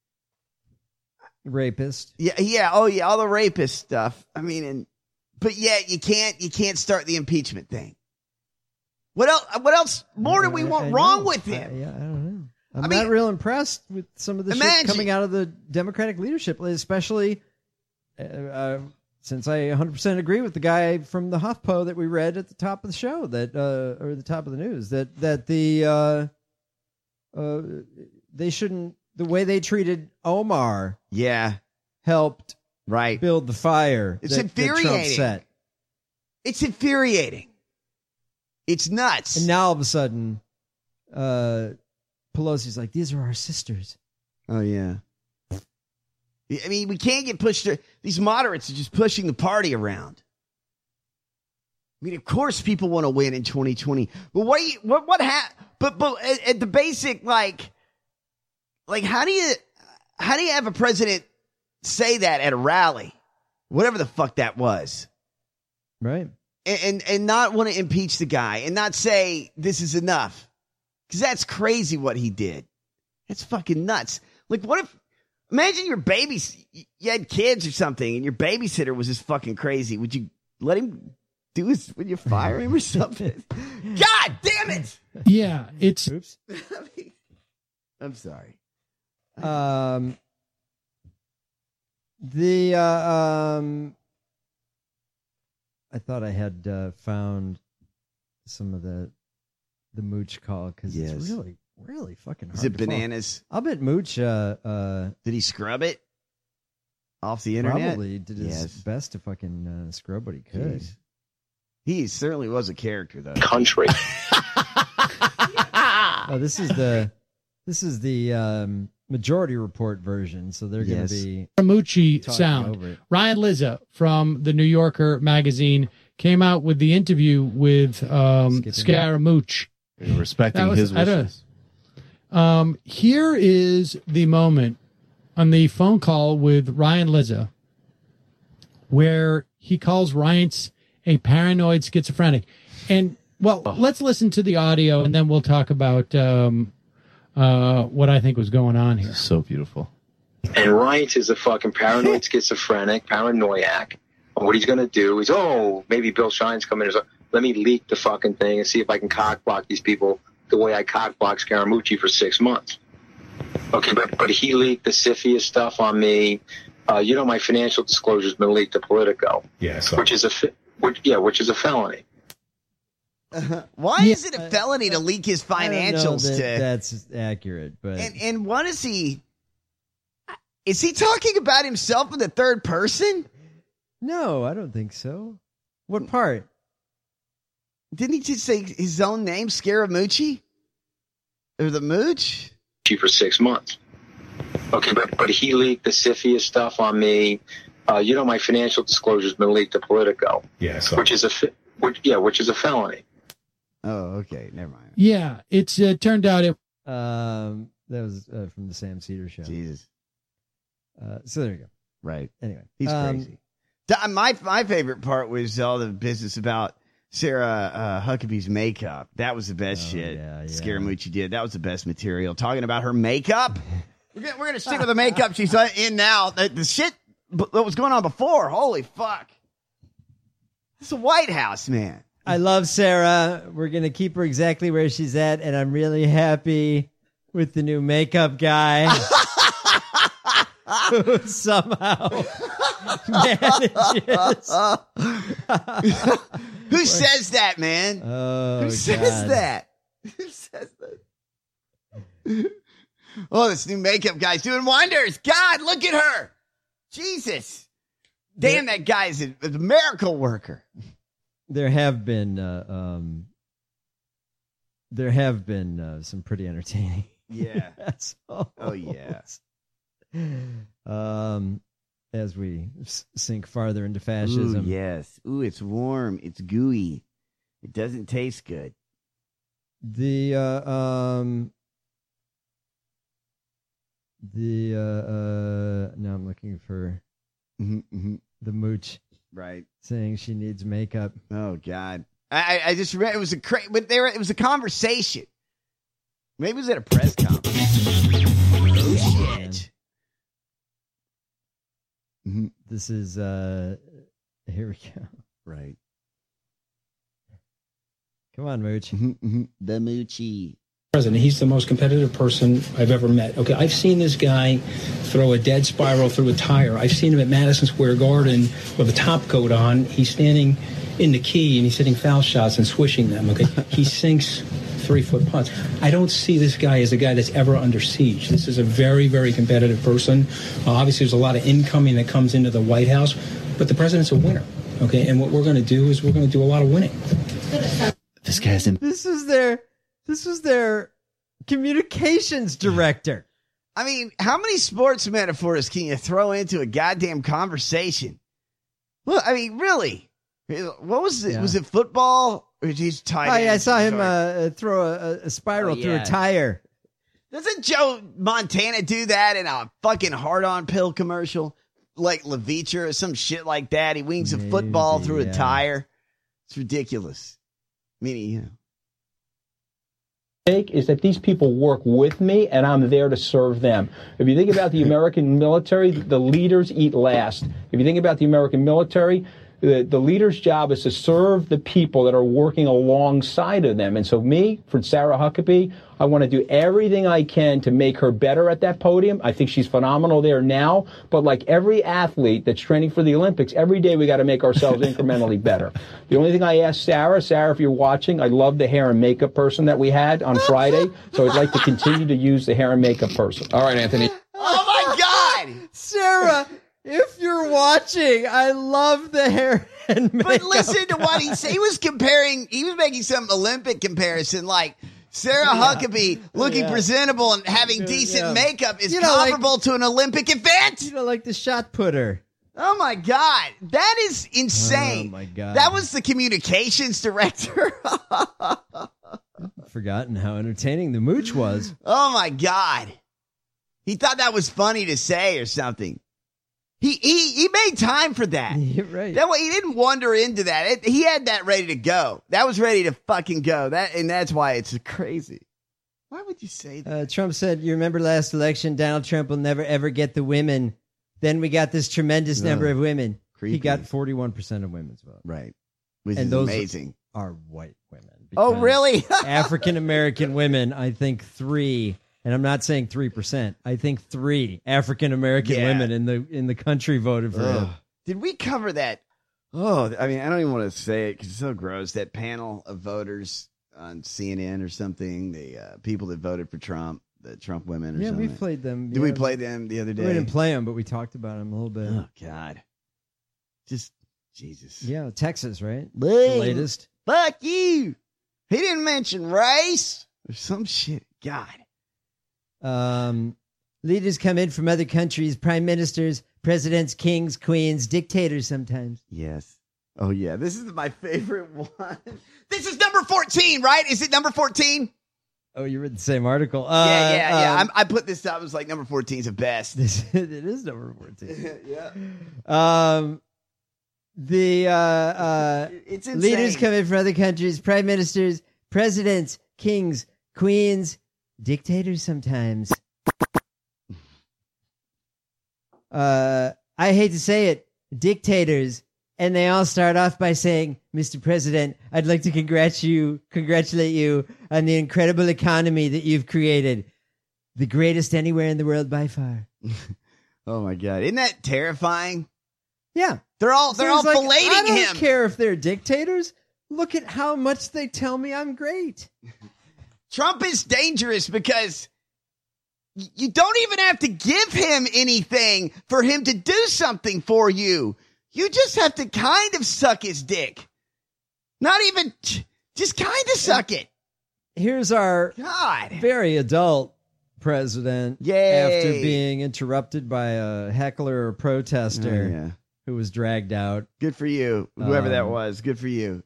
Rapist. Yeah, yeah, oh yeah, all the rapist stuff. I mean, and but yet you can't you can't start the impeachment thing. What else? What else more do we want I wrong know. with him? I, yeah, I don't know. I'm I not mean, real impressed with some of the shit imagine- coming out of the Democratic leadership, especially uh, uh, since I one hundred percent agree with the guy from the HuffPo that we read at the top of the show, that uh, or the top of the news, that that the uh, uh, they shouldn't the way they treated Omar, yeah, helped right build the fire. It's that, that Trump infuriating. set. It's infuriating. It's nuts. And now all of a sudden, uh, Pelosi's like, these are our sisters. Oh, yeah. I mean, we can't get pushed. To, these moderates are just pushing the party around. I mean, of course, people want to win in twenty twenty. But what? Do you, what? What? Ha- but but at, at the basic, like, like, how do you how do you have a president say that at a rally, whatever the fuck that was, right? And and, and not want to impeach the guy and not say this is enough, because that's crazy what he did. That's fucking nuts. Like, what if? Imagine your baby, you had kids or something, and your babysitter was just fucking crazy. Would you let him do his, would you fire him or something? God damn it! Yeah, it's. Oops. I'm sorry. Um, the, uh, um, I thought I had uh, found some of the, the Mooch call, because Yes. it's really, really fucking hard Is it to follow. bananas? I'll bet Mooch, uh, uh, Did he scrub it off the internet? probably did his Yes. best to fucking uh, scrub what he could. Jeez. He certainly was a character, though. Country. Oh, this is the, this is the um, Majority Report version, so they're Yes. going to be Ramucci talking sound. over it. Ryan Lizza from the New Yorker magazine came out with the interview with um, Scaramucci. Respecting That was- his I don't- wishes. Um, here is the moment on the phone call with Ryan Lizza, where he calls Reince a paranoid schizophrenic. And, well, oh. let's listen to the audio, and then we'll talk about um, uh, what I think was going on here. So beautiful. And Reince is a fucking paranoid schizophrenic, paranoiac. And what he's going to do is, oh, maybe Bill Shine's coming. So let me leak the fucking thing and see if I can cock block these people the way I cock blocked Scaramucci for six months. Okay, but but he leaked the Sifia stuff on me. Uh, you know, my financial disclosure's been leaked to Politico. Yeah, so. which is a which, yeah, which is a felony. Uh, why yeah, is it a felony to leak his financials that, to? That's accurate, but and and what is he? Is he talking about himself in the third person? No, I don't think so. What part? Didn't he just say his own name, Scaramucci? Or the Mooch? For six months. Okay, but but he leaked the Sifia stuff on me. Uh, you know, my financial disclosure's been leaked to Politico. Yeah, so. which is a which, yeah, which is a felony. Oh, okay, never mind. Yeah, it's uh, turned out it. Um, that was uh, from the Sam Cedar show. Jesus. Uh, so there you go. Right. Anyway, he's um, crazy. My my favorite part was all the business about Sarah uh, Huckabee's makeup. That was the best oh, shit yeah, yeah. Scaramucci did. That was the best material. Talking about her makeup. We're gonna, we're gonna stick with the makeup she's in now. The, the shit that was going on before. Holy fuck. It's the White House, man. I love Sarah. We're going to keep her exactly where she's at, and I'm really happy with the new makeup guy who somehow manages. Who says that, man? Oh, Who says God. that? Who says that? Oh, this new makeup guy's doing wonders. God, look at her. Jesus. Damn, that guy is a, a miracle worker. There have been uh, um, there have been uh, some pretty entertaining. Yeah. assholes. Oh yeah. Um, as we s- sink farther into fascism. Ooh, yes. Ooh, it's warm. It's gooey. It doesn't taste good. The uh, um, the uh, uh, now I'm looking for mm-hmm, mm-hmm. the mooch. Right. Saying she needs makeup. Oh God. I I just read it was a cra- but there it was a conversation. Maybe it was at a press conference. Oh shit. Mm-hmm. This is uh here we go. Right. Come on, Mooch. Mm-hmm. The Moochie. President, he's the most competitive person I've ever met. Okay, I've seen this guy throw a dead spiral through a tire. I've seen him at Madison Square Garden with a top coat on. He's standing in the key and he's hitting foul shots and swishing them. Okay, he sinks three-foot putts. I don't see this guy as a guy that's ever under siege. This is a very, very competitive person. Uh, obviously, there's a lot of incoming that comes into the White House, but the president's a winner. Okay, and what we're going to do is we're going to do a lot of winning. This guy's in. This was their. This was their communications director. I mean, how many sports metaphors can you throw into a goddamn conversation? Well, I mean, really? What was it? Yeah. Was it football? Or he's tight? Oh, yeah, I saw him uh, throw a, a spiral Oh, through yeah. a tire. Doesn't Joe Montana do that in a fucking hard-on pill commercial? Like Levitra or some shit like that? He wings Maybe, a football through yeah. a tire. It's ridiculous. Meaning, you know. Is that these people work with me and I'm there to serve them. If you think about the American military, the leaders eat last. If you think about the American military, the, the leader's job is to serve the people that are working alongside of them. And so me, for Sarah Huckabee, I want to do everything I can to make her better at that podium. I think she's phenomenal there now. But like every athlete that's training for the Olympics, every day we got to make ourselves incrementally better. The only thing I asked Sarah, Sarah, if you're watching, I love the hair and makeup person that we had on Friday. So I'd like to continue to use the hair and makeup person. All right, Anthony. Oh, my God! Sarah, if you're watching, I love the hair and makeup. But listen to what he said. He was comparing, he was making some Olympic comparison, like Sarah yeah. Huckabee looking yeah. presentable and having decent yeah. makeup is you know, comparable like, to an Olympic event. You know, like the shot putter. Oh, my God. That is insane. Oh, my God. That was the communications director. Forgotten how entertaining the mooch was. Oh, my God. He thought that was funny to say or something. He he he made time for that. You're right. That way he didn't wander into that. It, he had that ready to go. That was ready to fucking go. That and that's why it's crazy. Why would you say that? Uh, Trump said, "You remember last election? Donald Trump will never ever get the women. Then we got this tremendous number Ugh, of women. creepy. He got forty-one percent of women's vote. Right, which and is those amazing. Are white women. Oh, really? African American women, I think three, and I'm not saying three percent. I think three African American Yeah. women in the in the country voted for Ugh. him. Did we cover that? Oh, I mean, I don't even want to say it because it's so gross. That panel of voters on C N N or something, the uh, people that voted for Trump, the Trump women or Yeah, something. we played them. Did yeah. we play them the other day? We didn't play them, but we talked about them a little bit. Oh, God. Just, Jesus. Yeah, Texas, right? Boom. The latest. Fuck you. He didn't mention race or some shit. God. Um, leaders come in from other countries, prime ministers, presidents, kings, queens, dictators sometimes. Yes. Oh, yeah. This is my favorite one. This is number fourteen, right? Is it number fourteen? Oh, you read the same article. Uh, yeah, yeah, yeah. um, I'm, I put this up. It was like number fourteen is the best. This, it is number fourteen. yeah. Um, the uh, uh, It's insane. leaders come in from other countries, prime ministers, presidents, kings, queens, dictators sometimes. Uh, I hate to say it, dictators, and they all start off by saying, "Mister President, I'd like to congratulate you, congratulate you on the incredible economy that you've created, the greatest anywhere in the world by far." Oh, my God. Isn't that terrifying? Yeah. They're all they're So all it's like, belating I don't him. care if they're dictators. Look at how much they tell me I'm great. Trump is dangerous because y- you don't even have to give him anything for him to do something for you. You just have to kind of suck his dick. Not even, just kind of suck it. Here's our God. very adult president Yay. after being interrupted by a heckler or protester Oh, yeah. who was dragged out. Good for you, whoever that Um, was. Good for you.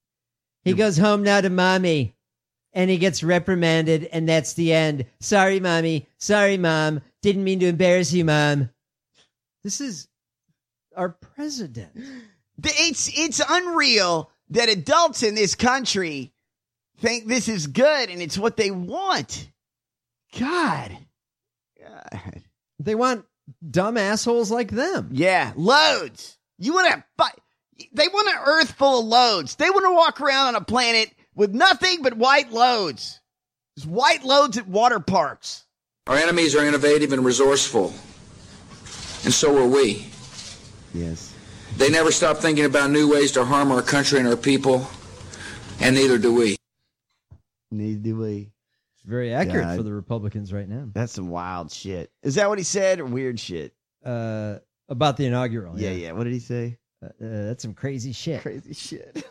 He goes home now to mommy, and he gets reprimanded, and that's the end. Sorry, mommy. Sorry, mom. Didn't mean to embarrass you, mom. This is our president. It's it's unreal that adults in this country think this is good and it's what they want. God. God. They want dumb assholes like them. Yeah, loads. You want to fight. They want an earth full of loads. They want to walk around on a planet with nothing but white loads. There's white loads at water parks. Our enemies are innovative and resourceful, and so are we. Yes. They never stop thinking about new ways to harm our country and our people, and neither do we. Neither do we. It's very accurate God. for the Republicans right now. That's some wild shit. Is that what he said or weird shit? Uh, about the inaugural. Yeah, yeah. What did he say? Uh, uh, that's some crazy shit. Crazy shit.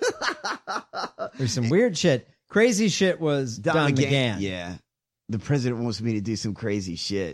There's some weird shit. Crazy shit was Don, Don McGahn. McGahn. Yeah. The president wants me to do some crazy shit.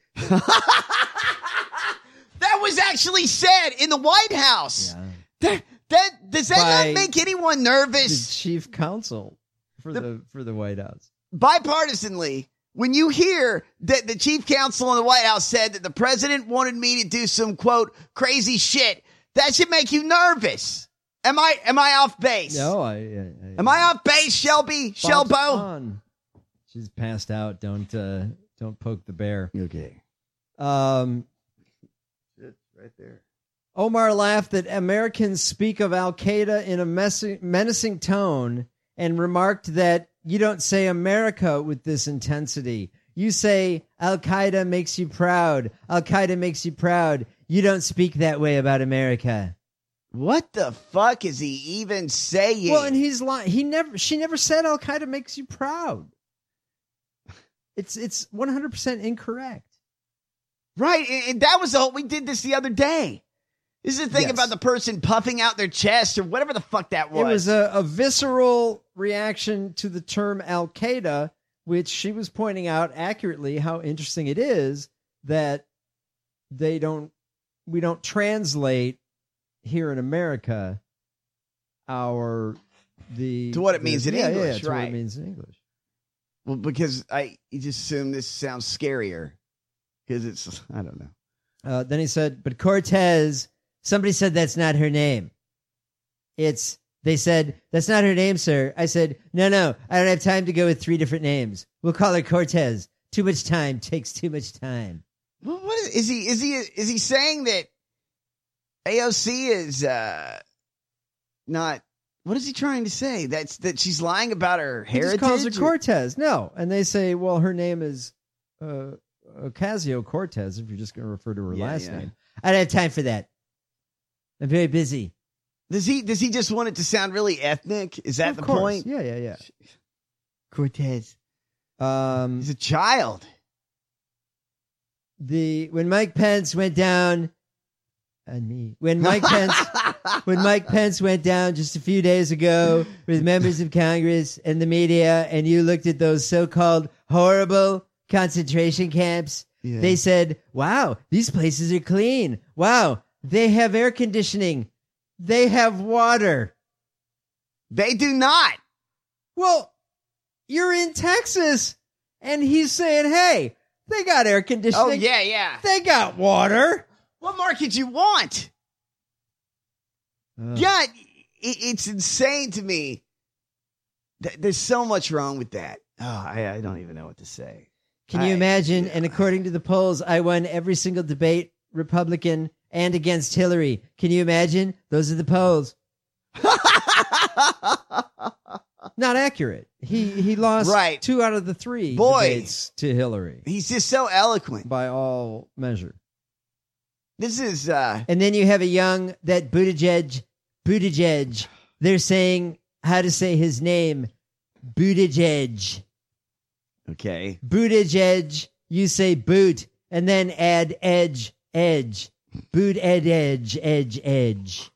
That was actually said in the White House. Yeah. That, that does that By not make anyone The nervous? chief counsel for The- the, for the White House. Bipartisanly, when you hear that the chief counsel in the White House said that the president wanted me to do some quote crazy shit, that should make you nervous. Am I am I off base? No, I. I, I Am I off base, Shelby? Bob's Shelbo? on. She's passed out. Don't uh, don't poke the bear. Okay. Um, Right there. Omar laughed that Americans speak of Al Qaeda in a messy, menacing tone and remarked that you don't say America with this intensity. You say Al Qaeda makes you proud. Al Qaeda makes you proud. You don't speak that way about America. What the fuck is he even saying? Well, and he's lying. He never. She never said Al Qaeda makes you proud. It's it's one hundred percent incorrect. Right, and and that was the whole, we did this the other day. This is the thing Yes. about the person puffing out their chest or whatever the fuck that was. It was a, a visceral reaction to the term Al Qaeda, which she was pointing out accurately how interesting it is that they don't, we don't translate here in America our the To what it the- means in yeah, English, yeah, to what right. it means in English. Well, because I you just assume this sounds scarier. because it's, I don't know. Uh, then he said, but Cortez, somebody said that's not her name. It's, they said, that's not her name, sir. I said, no, no, I don't have time to go with three different names. We'll call her Cortez. Too much time takes too much time. What is, is he, is he, is he saying that A O C is, uh, not, what is he trying to say? That's, that she's lying about her He heritage? just calls her or- Cortez. No. And they say, well, her name is uh, Ocasio-Cortez, if you're just going to refer to her Yeah, last yeah. name. I don't have time for that. I'm very busy. Does he, does he just want it to sound really ethnic? Is that Of the course. point? Yeah, yeah, yeah. Cortez. Um, He's a child. The when Mike Pence went down, and me when Mike Pence when Mike Pence went down just a few days ago with members of Congress and the media, and you looked at those so-called horrible concentration camps. Yeah. They said, "Wow, these places are clean. Wow, they have air conditioning. They have water." They do not. Well, you're in Texas, and he's saying, "Hey, they got air conditioning. Oh, yeah, yeah. They got water." What more could you want? Ugh. Yeah, it, it's insane to me. Th- There's so much wrong with that. Oh, I, I don't even know what to say. Can you I- imagine? And according to the polls, I won every single debate, Republican and against Hillary. Can you imagine? Those are the polls. Not accurate. He he lost Right. two out of the three Boy. debates to Hillary He's just so eloquent. by all measure. This is, uh, And then you have a young, that Buttigieg, Buttigieg, they're saying how to say his name, Buttigieg. okay. Buttigieg, you say boot, and then add edge, edge. Boot, ed, edge, edge, edge.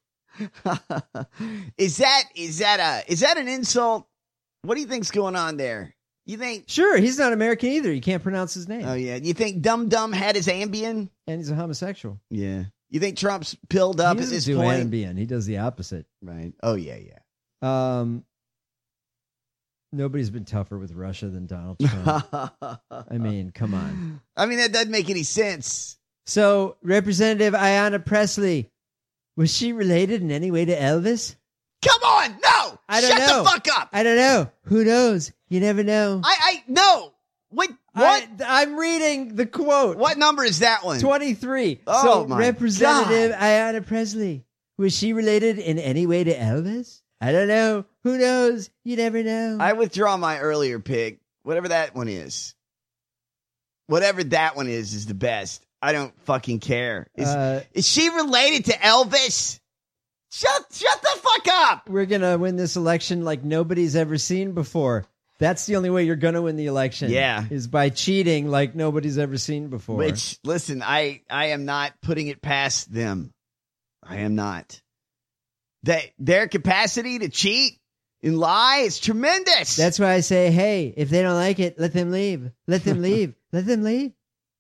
is that, is that a, is that an insult? What do you think's going on there? You think, Sure, he's not American either. You can't pronounce his name. oh yeah, you think Dum Dum had his Ambien? And he's a homosexual. Yeah. You think Trump's pilled up he at doesn't this do point? Ambien. He does the opposite. Right. Oh yeah, yeah. Um, nobody's been tougher with Russia than Donald Trump. I mean, come on. I mean, that doesn't make any sense. So, Representative Ayanna Pressley, was she related in any way to Elvis? Come on, no! I don't Shut know. the fuck up! I don't know. Who knows? You never know. I, I, no! What, what, I, I'm reading the quote. what number is that one? twenty-three. Oh, so, my Representative Ayanna Pressley, was she related in any way to Elvis? I don't know. Who knows? You never know. I withdraw my earlier pick. Whatever that one is. Whatever that one is, is the best. I don't fucking care. Is, Uh, is she related to Elvis? Shut, shut the fuck up! We're going to win this election like nobody's ever seen before. That's the only way you're going to win the election. Yeah. Is by cheating like nobody's ever seen before. Which, listen, I, I am not putting it past them. I am not. That their capacity to cheat and lie is tremendous. That's why I say, hey, if they don't like it, let them leave. Let them leave. Let them leave.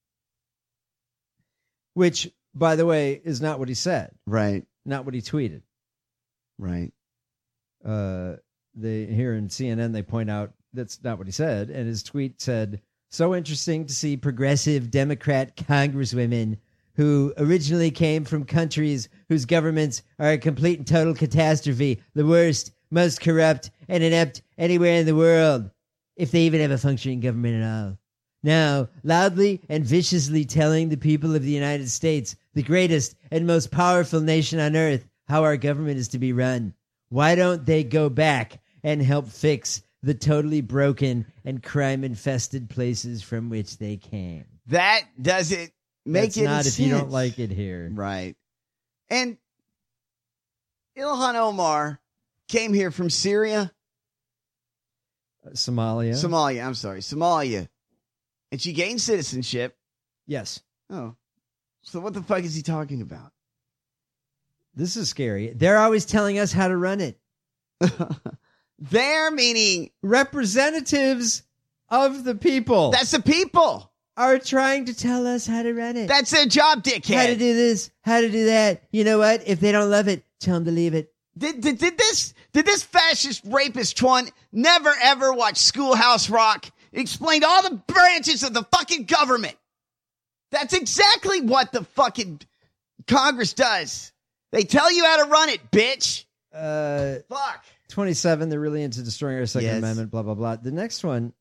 Which, by the way, is not what he said. right, Not what he tweeted. right. Uh, they here in C N N, they point out that's not what he said. And his tweet said, so interesting to see progressive Democrat congresswomen who originally came from countries whose governments are a complete and total catastrophe, the worst, most corrupt, and inept anywhere in the world, if they even have a functioning government at all. Now, loudly and viciously telling the people of the United States, the greatest and most powerful nation on earth, how our government is to be run. Why don't they go back and help fix the totally broken and crime-infested places from which they came? That doesn't make That's it not if you don't sense. like it here. Right. And Ilhan Omar came here from Syria. Uh, Somalia. Somalia, I'm sorry. Somalia. And she gained citizenship. Yes. Oh. So what the fuck is he talking about? This is scary. They're always telling us how to run it. They're meaning representatives of the people. That's the people. Are trying to tell us how to run it. That's their job, dickhead. How to do this, how to do that. You know what? If they don't love it, tell them to leave it. Did, did, did this did this fascist rapist twant never ever watch Schoolhouse Rock? It explained all the branches of the fucking government. That's exactly what the fucking Congress does. They tell you how to run it, bitch. Uh, Fuck. twenty-seven, they're really into destroying our Second Yes. Amendment, blah, blah, blah. The next one,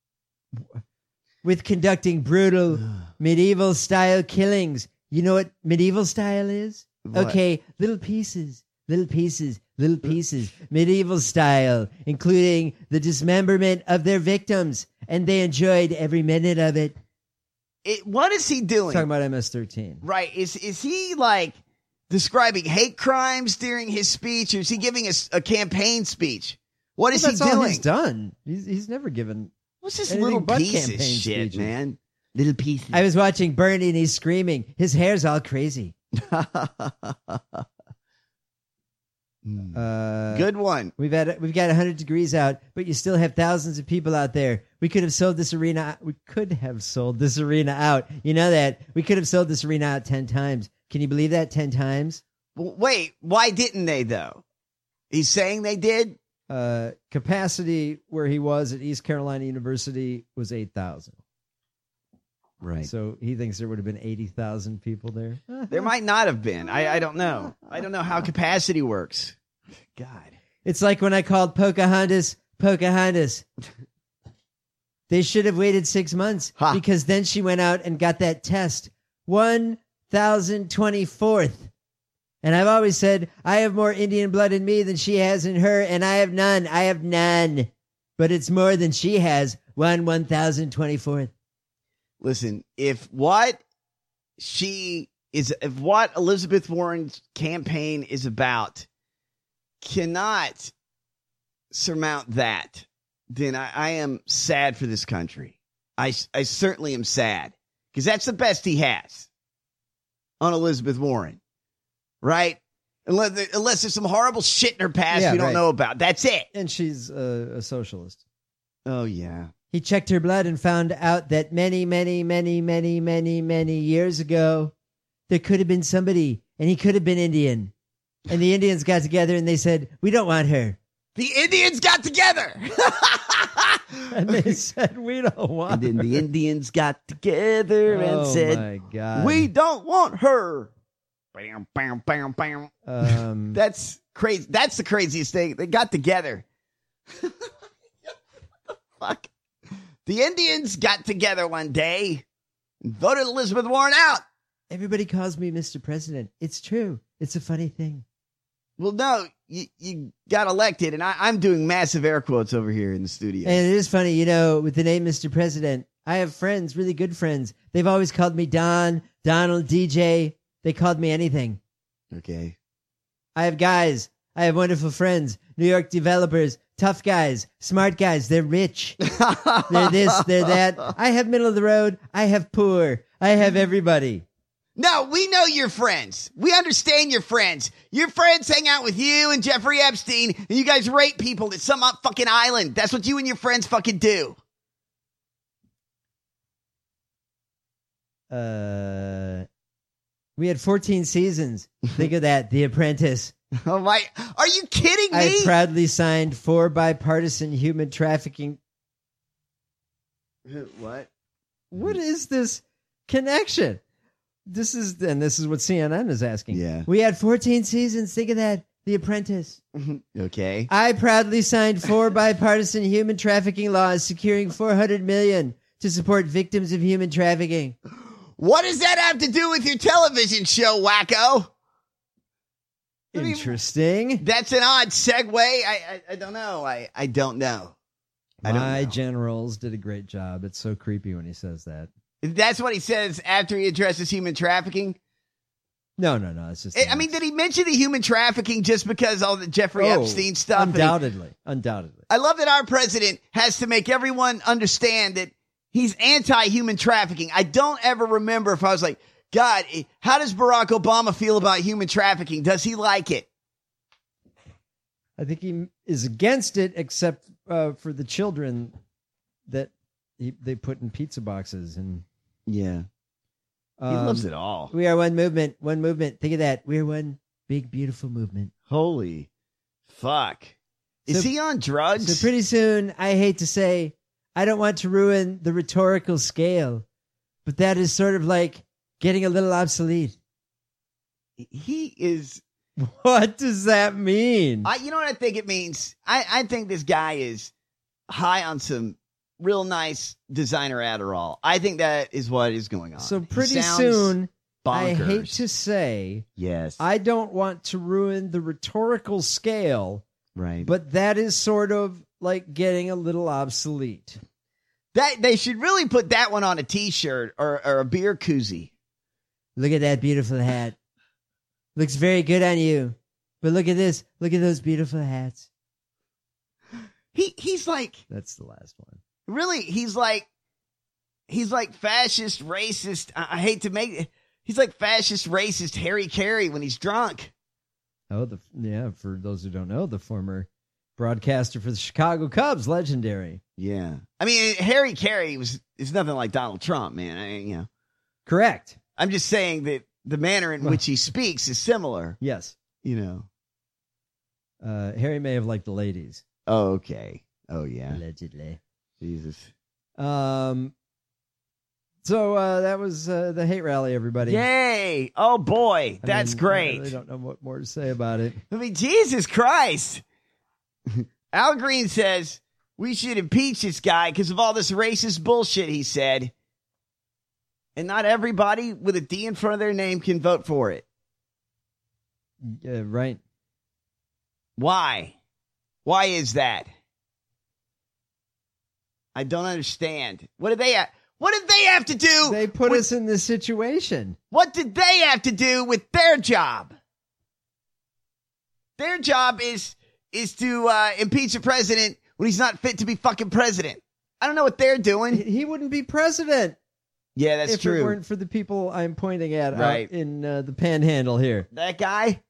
with conducting brutal medieval style killings. You know what medieval style is? What? Okay, little pieces, little pieces, little pieces, medieval style, including the dismemberment of their victims, and they enjoyed every minute of it. It, what is he doing? Talking about M S thirteen. Right. Is is he like describing hate crimes during his speech, or is he giving a, s- a campaign speech? What is Well, he that's all doing? he's done. He's, he's never given. What's this anything little but piece of campaign shit, speeches. man? Little piece. I was watching Bernie and he's screaming. His hair's all crazy. Uh, Good one. We've had we've got one hundred degrees out, but you still have thousands of people out there. We could have sold this arena. We could have sold this arena out. You know that we could have sold this arena out ten times. Can you believe that? Ten times. Well, wait, why didn't they though? He's saying they did. Uh, capacity where he was at East Carolina University was eight thousand. Right. So he thinks there would have been eighty thousand people there. There might not have been. I, I don't know. I don't know how capacity works. God. It's like when I called Pocahontas, Pocahontas. They should have waited six months because then she went out and got that test. one thousand twenty-fourth. And I've always said, I have more Indian blood in me than she has in her, and I have none. I have none. But it's more than she has. One one thousand twenty-fourth. Listen, if what she is, if what Elizabeth Warren's campaign is about cannot surmount that, then I, I am sad for this country. I, I certainly am sad because that's the best he has on Elizabeth Warren, right? Unless, unless there's some horrible shit in her past Yeah, we don't right. know about. That's it. And she's a, a socialist. Oh, yeah. He checked her blood and found out that many, many, many, many, many, many years ago, there could have been somebody, and he could have been Indian. And the Indians got together and they said, we don't want her. The Indians got together. And they said, we don't want And then her. the Indians got together and Oh, said, my God. we don't want her. Bam, bam, bam, bam. Um, That's crazy. That's the craziest thing. They got together. What the fuck? The Indians got together one day and voted Elizabeth Warren out. Everybody calls me Mister President. It's true. It's a funny thing. Well, no, you, you got elected, and I, I'm doing massive air quotes over here in the studio. And it is funny, you know, with the name Mister President, I have friends, really good friends. They've always called me Don, Donald, D J. They called me anything. Okay. I have guys. I have wonderful friends. New York developers, tough guys, smart guys. They're rich. They're this, they're that. I have middle of the road. I have poor. I have everybody. No, we know your friends. We understand your friends. Your friends hang out with you and Jeffrey Epstein, and you guys rape people at some up fucking island. That's what you and your friends fucking do. Uh, we had fourteen seasons. Think of that. The Apprentice. Oh my! Are you kidding me? I proudly signed four bipartisan human trafficking. What? What is this connection? This is, and this is what C N N is asking. Yeah. We had fourteen seasons. Think of that. The Apprentice. Okay. I proudly signed four bipartisan human trafficking laws securing four hundred million dollars to support victims of human trafficking. What does that have to do with your television show, wacko? Interesting. That's an odd segue. I I, I don't know. I, I don't know. I don't My know. generals did a great job. It's so creepy when he says that. That's what he says after he addresses human trafficking. No, no, no. It's just. I mean, did he mention the human trafficking just because all the Jeffrey Oh, Epstein stuff? and he- Undoubtedly. Undoubtedly. I love that our president has to make everyone understand that he's anti-human trafficking. I don't ever remember if I was like, God, how does Barack Obama feel about human trafficking? Does he like it? I think he is against it, except uh, for the children that he, they put in pizza boxes. And yeah, he um, loves it all. We are one movement, one movement. Think of that. We're one big, beautiful movement. Holy fuck. Is So- he on drugs? So pretty soon, I hate to say, I don't want to ruin the rhetorical scale, but that is sort of like getting a little obsolete. He is. What does that mean? I, you know what I think it means? I, I think this guy is high on some real nice designer Adderall. I think that is what is going on. So He pretty sounds soon, bonkers. I hate to say, yes, I don't want to ruin the rhetorical scale, right? But that is sort of like getting a little obsolete. That they should really put that one on a T-shirt or, or a beer koozie. Look at that beautiful hat. Looks very good on you. But look at this. Look at those beautiful hats. He he's like That's the last one. Really, he's like he's like fascist, racist. I, I hate to make it. He's like fascist, racist Harry Carey when he's drunk. Oh, the yeah, for those who don't know, the former broadcaster for the Chicago Cubs, legendary. Yeah. I mean, Harry Carey was is nothing like Donald Trump, man. I, you know. Correct. I'm just saying that the manner in which he speaks is similar. Yes. You know. Uh, Harry may have liked the ladies. Oh, okay. Oh, yeah. Allegedly. Jesus. Um. So uh, that was uh, the hate rally, everybody. Yay! Oh, boy. I That's mean, great. I really don't know what more to say about it. I mean, Jesus Christ. Al Green says we should impeach this guy because of all this racist bullshit he said. And not everybody with a D in front of their name can vote for it. Yeah, right. Why? Why is that? I don't understand. What did they have? What did they have to do? They put with, us in this situation. What did they have to do with their job? Their job is is to uh, impeach a president when he's not fit to be fucking president. I don't know what they're doing. He wouldn't be president. Yeah, that's if true. If it weren't for the people I'm pointing at right. out in uh, the panhandle here. That guy?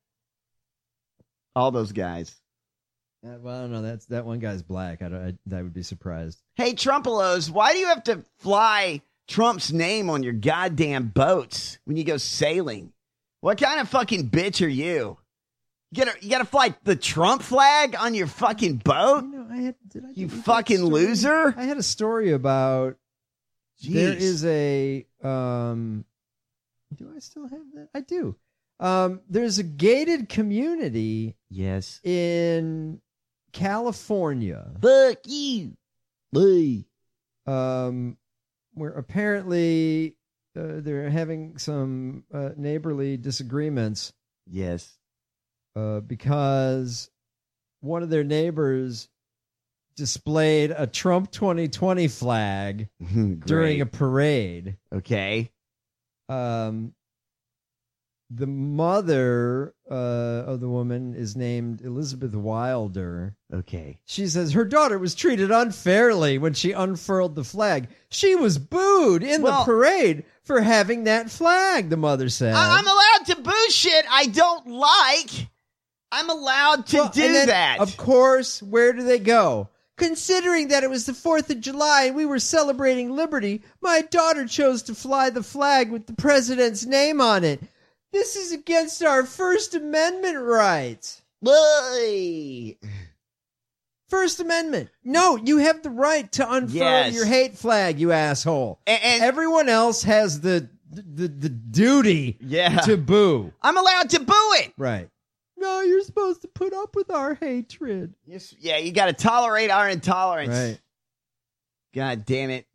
All those guys. Uh, well, I don't know. That's that one guy's black. I, don't, I, I would be surprised. Hey, Trumpelos, why do you have to fly Trump's name on your goddamn boats when you go sailing? What kind of fucking bitch are you? You gotta, you gotta fly the Trump flag on your fucking boat? You know, I had, did I you fucking loser? I had a story about. Jeez. There is a. Um, do I still have that? I do. Um, there's a gated community. Yes. In California. Fuck you. Boy. Um, where apparently uh, they're having some uh, neighborly disagreements. Yes. Uh, because one of their neighbors displayed a Trump twenty twenty flag during a parade. Okay. Um, the mother uh, of the woman is named Elizabeth Wilder. Okay. She says her daughter was treated unfairly when she unfurled the flag. She was booed in well, the parade for having that flag, the mother said. I- I'm allowed to boo shit I don't like. I'm allowed to well, do and then, that. Of course, where do they go? Considering that it was the fourth of July and we were celebrating liberty, my daughter chose to fly the flag with the president's name on it. This is against our First Amendment rights. Boy. First Amendment. No, you have the right to unfurl yes. your hate flag, you asshole. And, and everyone else has the the, the duty yeah. to boo. I'm allowed to boo it. Right. No, you're supposed to put up with our hatred. Yes, yeah, you got to tolerate our intolerance. Right. God damn it.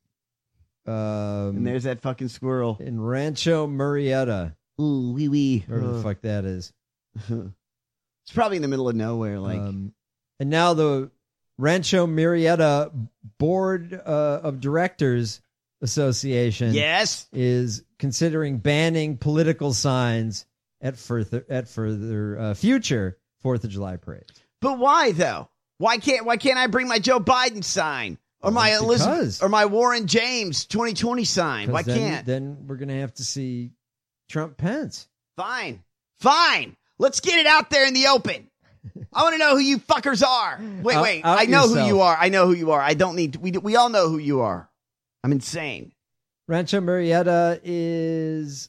Um, and there's that fucking squirrel. In Rancho Murrieta. Ooh, wee wee. Wherever uh. the fuck that is. It's probably in the middle of nowhere. Like, um, And now the Rancho Murrieta Board uh, of Directors Association yes. is considering banning political signs at further at further uh, future Fourth of July parades. But why though? Why can't why can't I bring my Joe Biden sign or my because. Elizabeth or my Warren James twenty twenty sign? Why then, can't? Then we're gonna have to see Trump Pence. Fine, fine. Let's get it out there in the open. I want to know who you fuckers are. Wait, out, wait. out I know yourself. who you are. I know who you are. I don't need. To, we we all know who you are. I'm insane. Rancho Murrieta is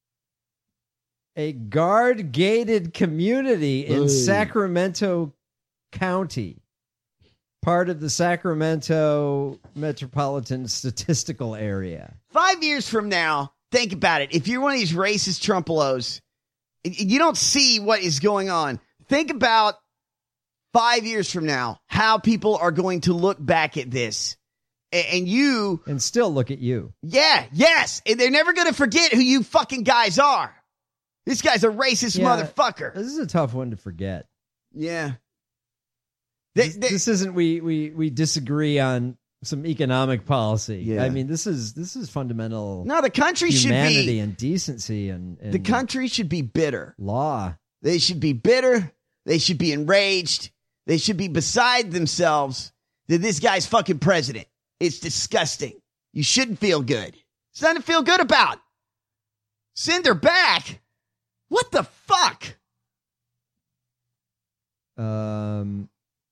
a guard-gated community in Ooh. Sacramento County, part of the Sacramento Metropolitan Statistical Area. Five years from now, think about it. If you're one of these racist Trumpelos, you don't see what is going on. Think about five years from now, how people are going to look back at this. And you... And still look at you. Yeah, yes. And they're never going to forget who you fucking guys are. This guy's a racist yeah, motherfucker. This is a tough one to forget. Yeah. They, they, this isn't we, we we disagree on some economic policy. Yeah. I mean, this is this is fundamental. No, the country should be humanity and decency and, and the country should be bitter. Law. They should be bitter. They should be enraged. They should be beside themselves that this guy's fucking president. It's disgusting. You shouldn't feel good. It's nothing to feel good about. Send her back. What the fuck? Um.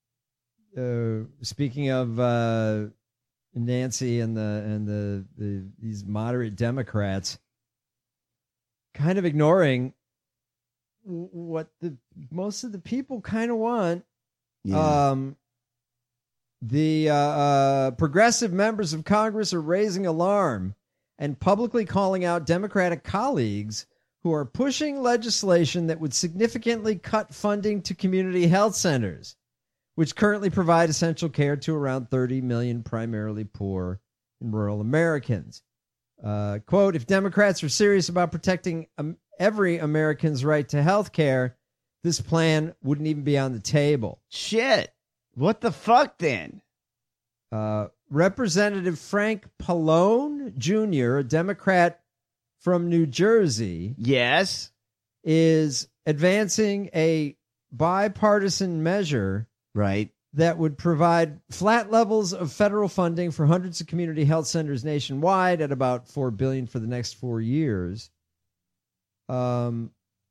Uh, speaking of uh, Nancy and the and the, the these moderate Democrats, kind of ignoring what the most of the people kind of want. Yeah. Um, the uh, uh, progressive members of Congress are raising alarm and publicly calling out Democratic colleagues who are pushing legislation that would significantly cut funding to community health centers, which currently provide essential care to around thirty million primarily poor and rural Americans. Uh, quote, if Democrats are serious about protecting um, every American's right to health care, this plan wouldn't even be on the table. Shit. What the fuck then? Uh, Representative Frank Pallone Junior, a Democrat from New Jersey, yes, is advancing a bipartisan measure right that would provide flat levels of federal funding for hundreds of community health centers nationwide at about four billion dollars for the next four years. Um,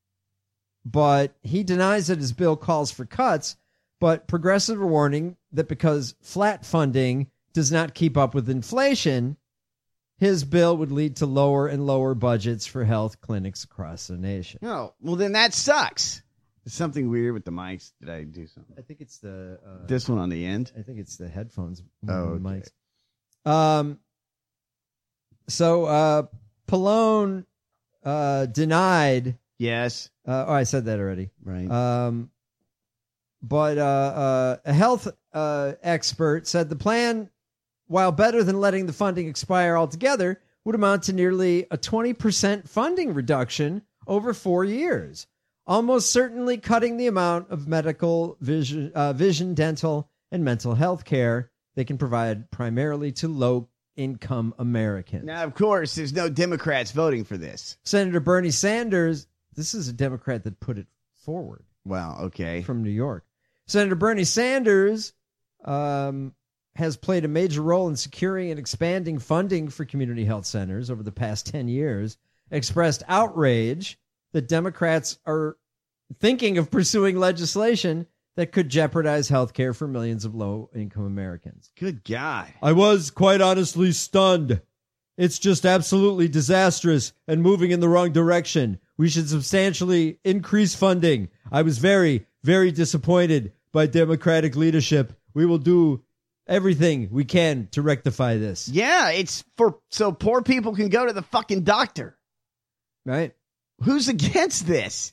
but he denies that his bill calls for cuts, but progressives are warning that because flat funding does not keep up with inflation, his bill would lead to lower and lower budgets for health clinics across the nation. Oh, well, then that sucks. There's something weird with the mics. Did I do something? I think it's the... Uh, this one on the end? I think it's the headphones. Oh, okay. Mics. Um, so, uh, Pallone uh, denied... Yes. Uh, oh, I said that already. Right. Um, but uh, uh, a health uh, expert said the plan, while better than letting the funding expire altogether, would amount to nearly a twenty percent funding reduction over four years, almost certainly cutting the amount of medical, vision, uh, vision, dental, and mental health care they can provide primarily to low-income Americans. Now, of course, there's no Democrats voting for this. Senator Bernie Sanders, this is a Democrat that put it forward. Wow, okay. From New York. Senator Bernie Sanders um, has played a major role in securing and expanding funding for community health centers over the past ten years, expressed outrage that Democrats are thinking of pursuing legislation that could jeopardize health care for millions of low-income Americans. Good God. I was quite honestly stunned. It's just absolutely disastrous and moving in the wrong direction. We should substantially increase funding. I was very, very disappointed by Democratic leadership. We will do everything we can to rectify this. Yeah, it's for so poor people can go to the fucking doctor. Right? Who's against this?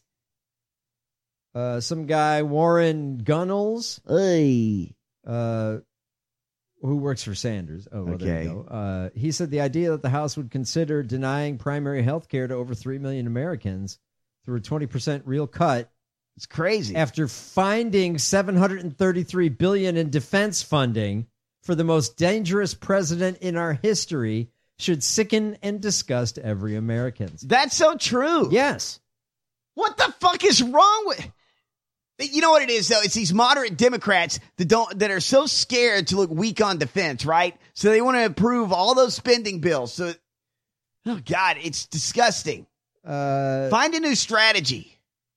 Uh, some guy, Warren Gunnels, hey. uh, who works for Sanders. Oh, well, okay. there you go. Uh, he said the idea that the House would consider denying primary health care to over three million Americans through a twenty percent real cut. It's crazy. After finding seven hundred thirty-three billion dollars in defense funding for the most dangerous president in our history should sicken and disgust every American. That's so true. Yes. What the fuck is wrong with... You know what it is, though? It's these moderate Democrats that don't that are so scared to look weak on defense, right? So they want to approve all those spending bills. So, oh, God, it's disgusting. Uh, Find a new strategy.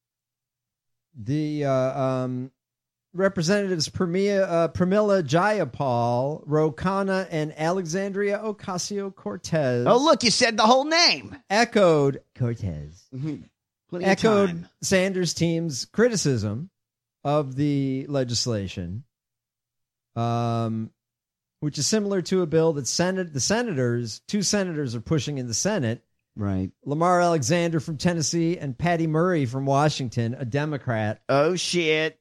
The uh, um, Representatives Premia, uh, Pramila Jayapal, Ro Khanna, and Alexandria Ocasio-Cortez. Oh, look, you said the whole name. Echoed Cortez. Mm-hmm. Echoed Sanders' team's criticism of the legislation. um, which is similar to a bill that Senate the senators, two senators are pushing in the Senate. Right. Lamar Alexander from Tennessee and Patty Murray from Washington, a Democrat. Oh, shit.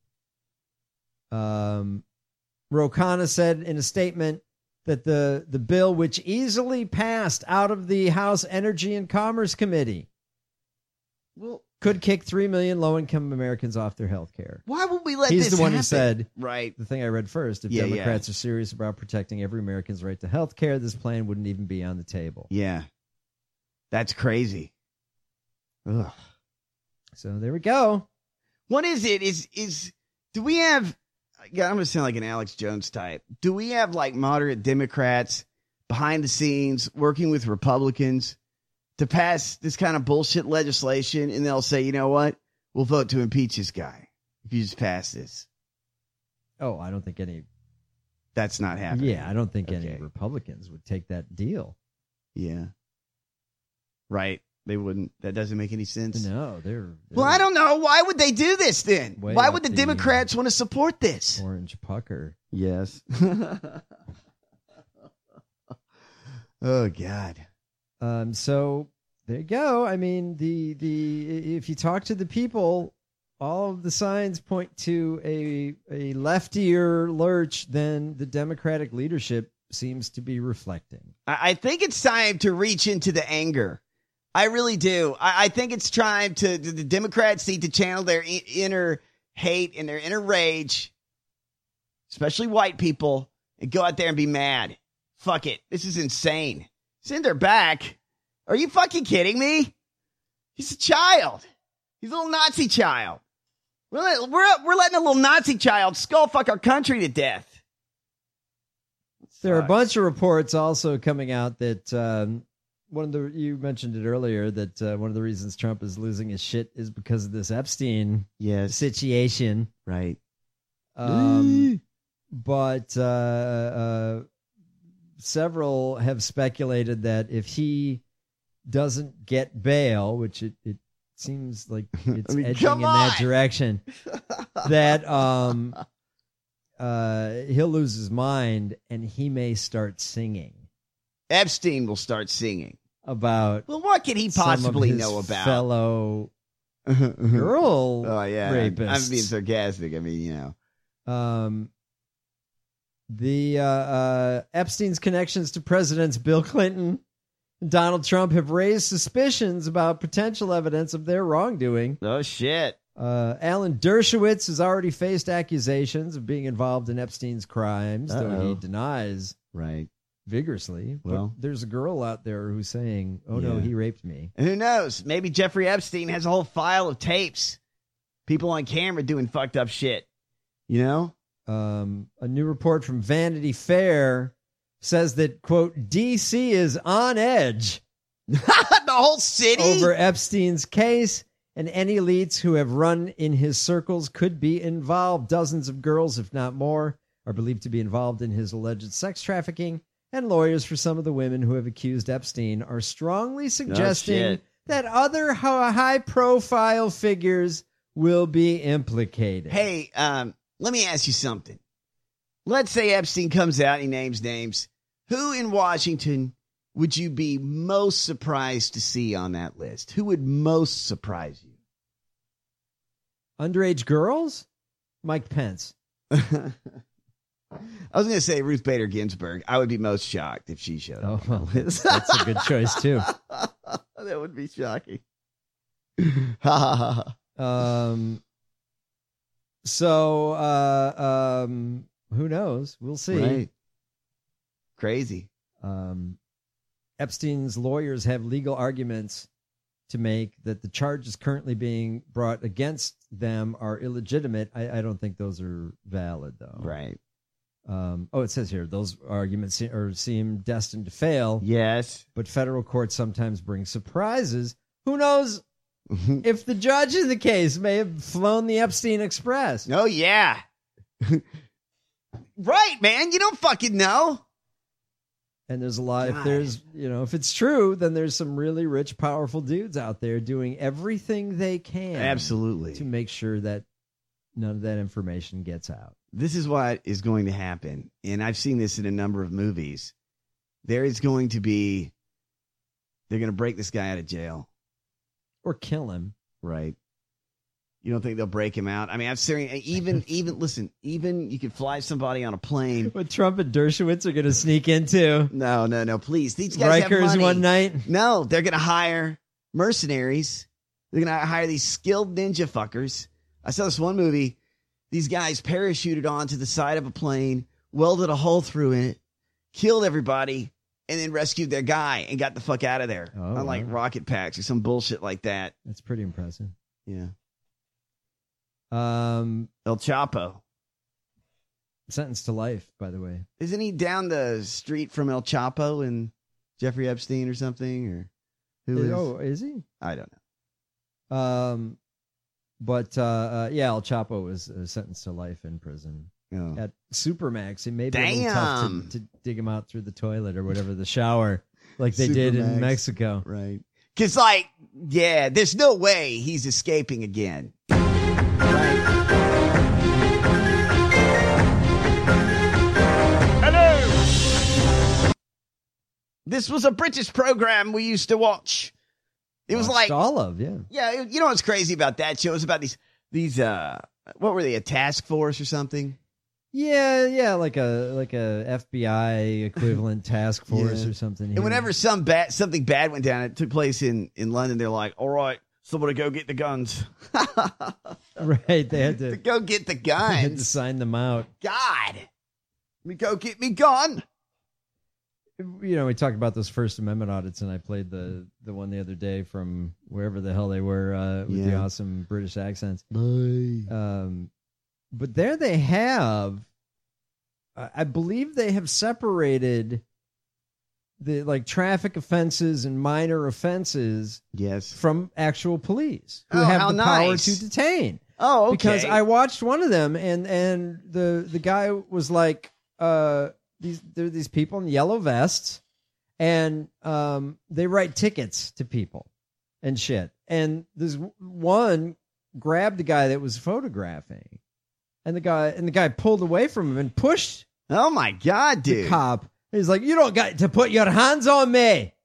Um, Ro Khanna said in a statement that the, the bill, which easily passed out of the House Energy and Commerce Committee, well, could kick three million low-income Americans off their health care. Why would we let He's this the one happen? who said, right. the thing I read first, if Yeah, Democrats yeah. are serious about protecting every American's right to health care, this plan wouldn't even be on the table. Yeah. That's crazy. Ugh. So there we go. What is it? Is is do we have? Yeah, I'm gonna sound like an Alex Jones type. Do we have like moderate Democrats behind the scenes working with Republicans to pass this kind of bullshit legislation, and they'll say, you know what, we'll vote to impeach this guy if you just pass this? Oh, I don't think any. That's not happening. Yeah, I don't think any Okay. Republicans would take that deal. Yeah. Right. They wouldn't. That doesn't make any sense. No, they're, they're Well, I don't know. Why would they do this then? Way Why up would the the- Democrats want to support this? orange pucker. Yes. Oh, God. Um, so there you go. I mean, the the if you talk to the people, all of the signs point to a a leftier lurch than the Democratic leadership seems to be reflecting. I I think it's time to reach into the anger. I really do. I, I think it's time to, the the Democrats need to channel their i- inner hate and their inner rage, especially white people, and go out there and be mad. Fuck it. This is insane. Send her back. Are you fucking kidding me? He's a child. He's a little Nazi child. We're, let, we're, we're letting a little Nazi child skull fuck our country to death. There are a bunch of reports also coming out that um, one of the you mentioned it earlier that uh, one of the reasons Trump is losing his shit is because of this Epstein yes. situation. Right. Um, but uh, uh, several have speculated that if he doesn't get bail, which it, it seems like it's I mean, edging come in that on! direction, that um, uh, he'll lose his mind and he may start singing Epstein will start singing about. Well, what could he some of possibly his know about fellow girl Oh yeah, rapists? I'm being sarcastic. I mean, you know, Um, the uh, uh, Epstein's connections to Presidents Bill Clinton and Donald Trump have raised suspicions about potential evidence of their wrongdoing. Oh shit! Uh, Alan Dershowitz has already faced accusations of being involved in Epstein's crimes, though Uh-oh. he denies right vigorously. Well. but there's a girl out there who's saying, "Oh no, Yeah. he raped me." And who knows? Maybe Jeffrey Epstein has a whole file of tapes, people on camera doing fucked up shit. You know, Um, a new report from Vanity Fair says that, quote, D C is on edge the whole city over Epstein's case, and any elites who have run in his circles could be involved. Dozens of girls, if not more, are believed to be involved in his alleged sex trafficking, and lawyers for some of the women who have accused Epstein are strongly suggesting shit. that other high-profile figures will be implicated. Hey, um, let me ask you something. Let's say Epstein comes out and he names names. Who in Washington would you be most surprised to see on that list? Who would most surprise you? Underage girls? Mike Pence. I was going to say Ruth Bader Ginsburg. I would be most shocked if she showed Oh, up. well, that's a good choice, too. That would be shocking. Um, so, uh, um, who knows? We'll see. Right. Crazy. Um, Epstein's lawyers have legal arguments to make that the charges currently being brought against them are illegitimate. I, I don't think those are valid, though. Right. Um, oh, it says here those arguments se- or seem destined to fail. Yes. But federal courts sometimes bring surprises. Who knows if the judge in the case may have flown the Epstein Express? Oh, yeah. Right, man. You don't fucking know. And there's a lot, if God. there's, you know, if it's true, then there's some really rich, powerful dudes out there doing everything they can. Absolutely. To make sure that none of that information gets out. This is what is going to happen, and I've seen this in a number of movies. There is going to be, they're going to break this guy out of jail. Or kill him. Right. You don't think they'll break him out? I mean, I'm serious. Even, even, listen, even you could fly somebody on a plane. What Trump and Dershowitz are going to sneak into? No, no, no, please. These guys Rikers have money. one night? No, they're going to hire mercenaries. They're going to hire these skilled ninja fuckers. I saw this one movie. These guys parachuted onto the side of a plane, welded a hole through it, killed everybody, and then rescued their guy and got the fuck out of there. Oh, Unlike wow. rocket packs or some bullshit like that. That's pretty impressive. Yeah. Um, El Chapo. Sentenced to life, by the way. Isn't he down the street from El Chapo and Jeffrey Epstein or something? Or who is? Oh, is he? I don't know. Um, but uh, uh, yeah, El Chapo was uh, sentenced to life in prison oh. at Supermax. It may be a little tough Damn. to, to dig him out through the toilet or whatever, the shower, like they Supermax. did in Mexico. Right. Because, like, yeah, there's no way he's escaping again. Hello. This was a British program we used to watch. It was Watched like all of, yeah. Yeah, you know what's crazy about that show? It was about these these uh what were they, a task force or something? Yeah, yeah, like a like a F B I equivalent task force Yeah. or something. And here. whenever some bad something bad went down, it took place in in London. They're like, "All right, somebody go get the guns." Right, they had to go get the they had to guns. sign them out. God, let me go get me gun. You know, we talked about those First Amendment audits, and I played the the one the other day from wherever the hell they were uh, with the Yeah. awesome British accents. Um, but there they have, I I believe they have separated the like traffic offenses and minor offenses, yes, from actual police who Oh, have how the power nice. to detain. Oh, okay. Because I watched one of them, and and the the guy was like, uh, these there are these people in yellow vests, and um, they write tickets to people and shit. And this one grabbed the guy that was photographing, and the guy and the guy pulled away from him and pushed. Oh my God, dude! The cop. He's like, "You don't got to put your hands on me." It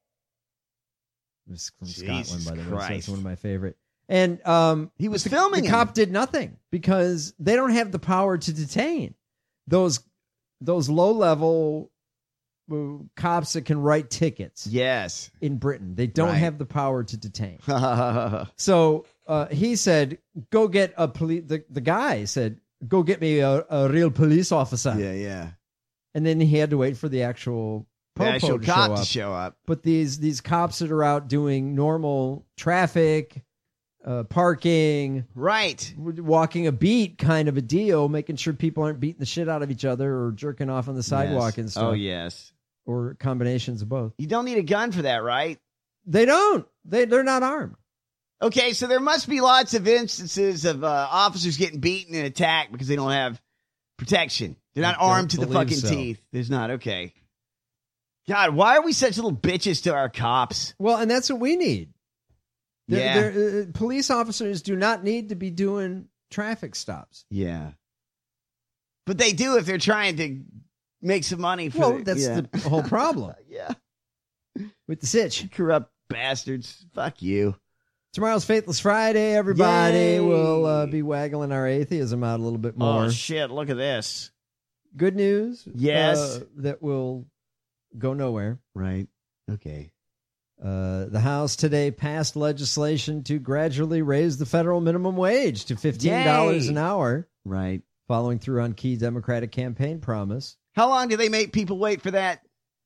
was from Jesus Scotland, by the way. So Christ. that's one of my favorite. And um, he was the, filming The him. cop did nothing because they don't have the power to detain those those low level uh, cops that can write tickets. Yes, in Britain, they don't Right. have the power to detain. So uh, he said, "Go get a police." The, the guy said, "Go get me a, a real police officer." Yeah, yeah. And then he had to wait for the actual The popo actual to cop show to up. show up. But these these cops that are out doing normal traffic, uh, parking, right, walking a beat kind of a deal, making sure people aren't beating the shit out of each other or jerking off on the sidewalk Yes. and stuff. Oh yes, or combinations of both. You don't need a gun for that, right? They don't. They they're not armed. Okay, so there must be lots of instances of uh, officers getting beaten and attacked because they don't have protection. They're not I don't armed to the believe fucking so. teeth. There's not. Okay. God, why are we such little bitches to our cops? Well, and that's what we need. They're- Yeah. they're, uh, police officers do not need to be doing traffic stops. Yeah. But they do if they're trying to make some money for Well, the- that's yeah. the whole problem. Yeah. With the sitch. Corrupt bastards. Fuck you. Tomorrow's Faithless Friday, everybody. Yay. We'll uh, be waggling our atheism out a little bit more. Oh, shit. Look at this. Good news. Yes. uh, that will go nowhere. Right. Okay. Uh, the House today passed legislation to gradually raise the federal minimum wage to fifteen dollars Yay. an hour. Right. Following through on key Democratic campaign promise. How long do they make people wait for that?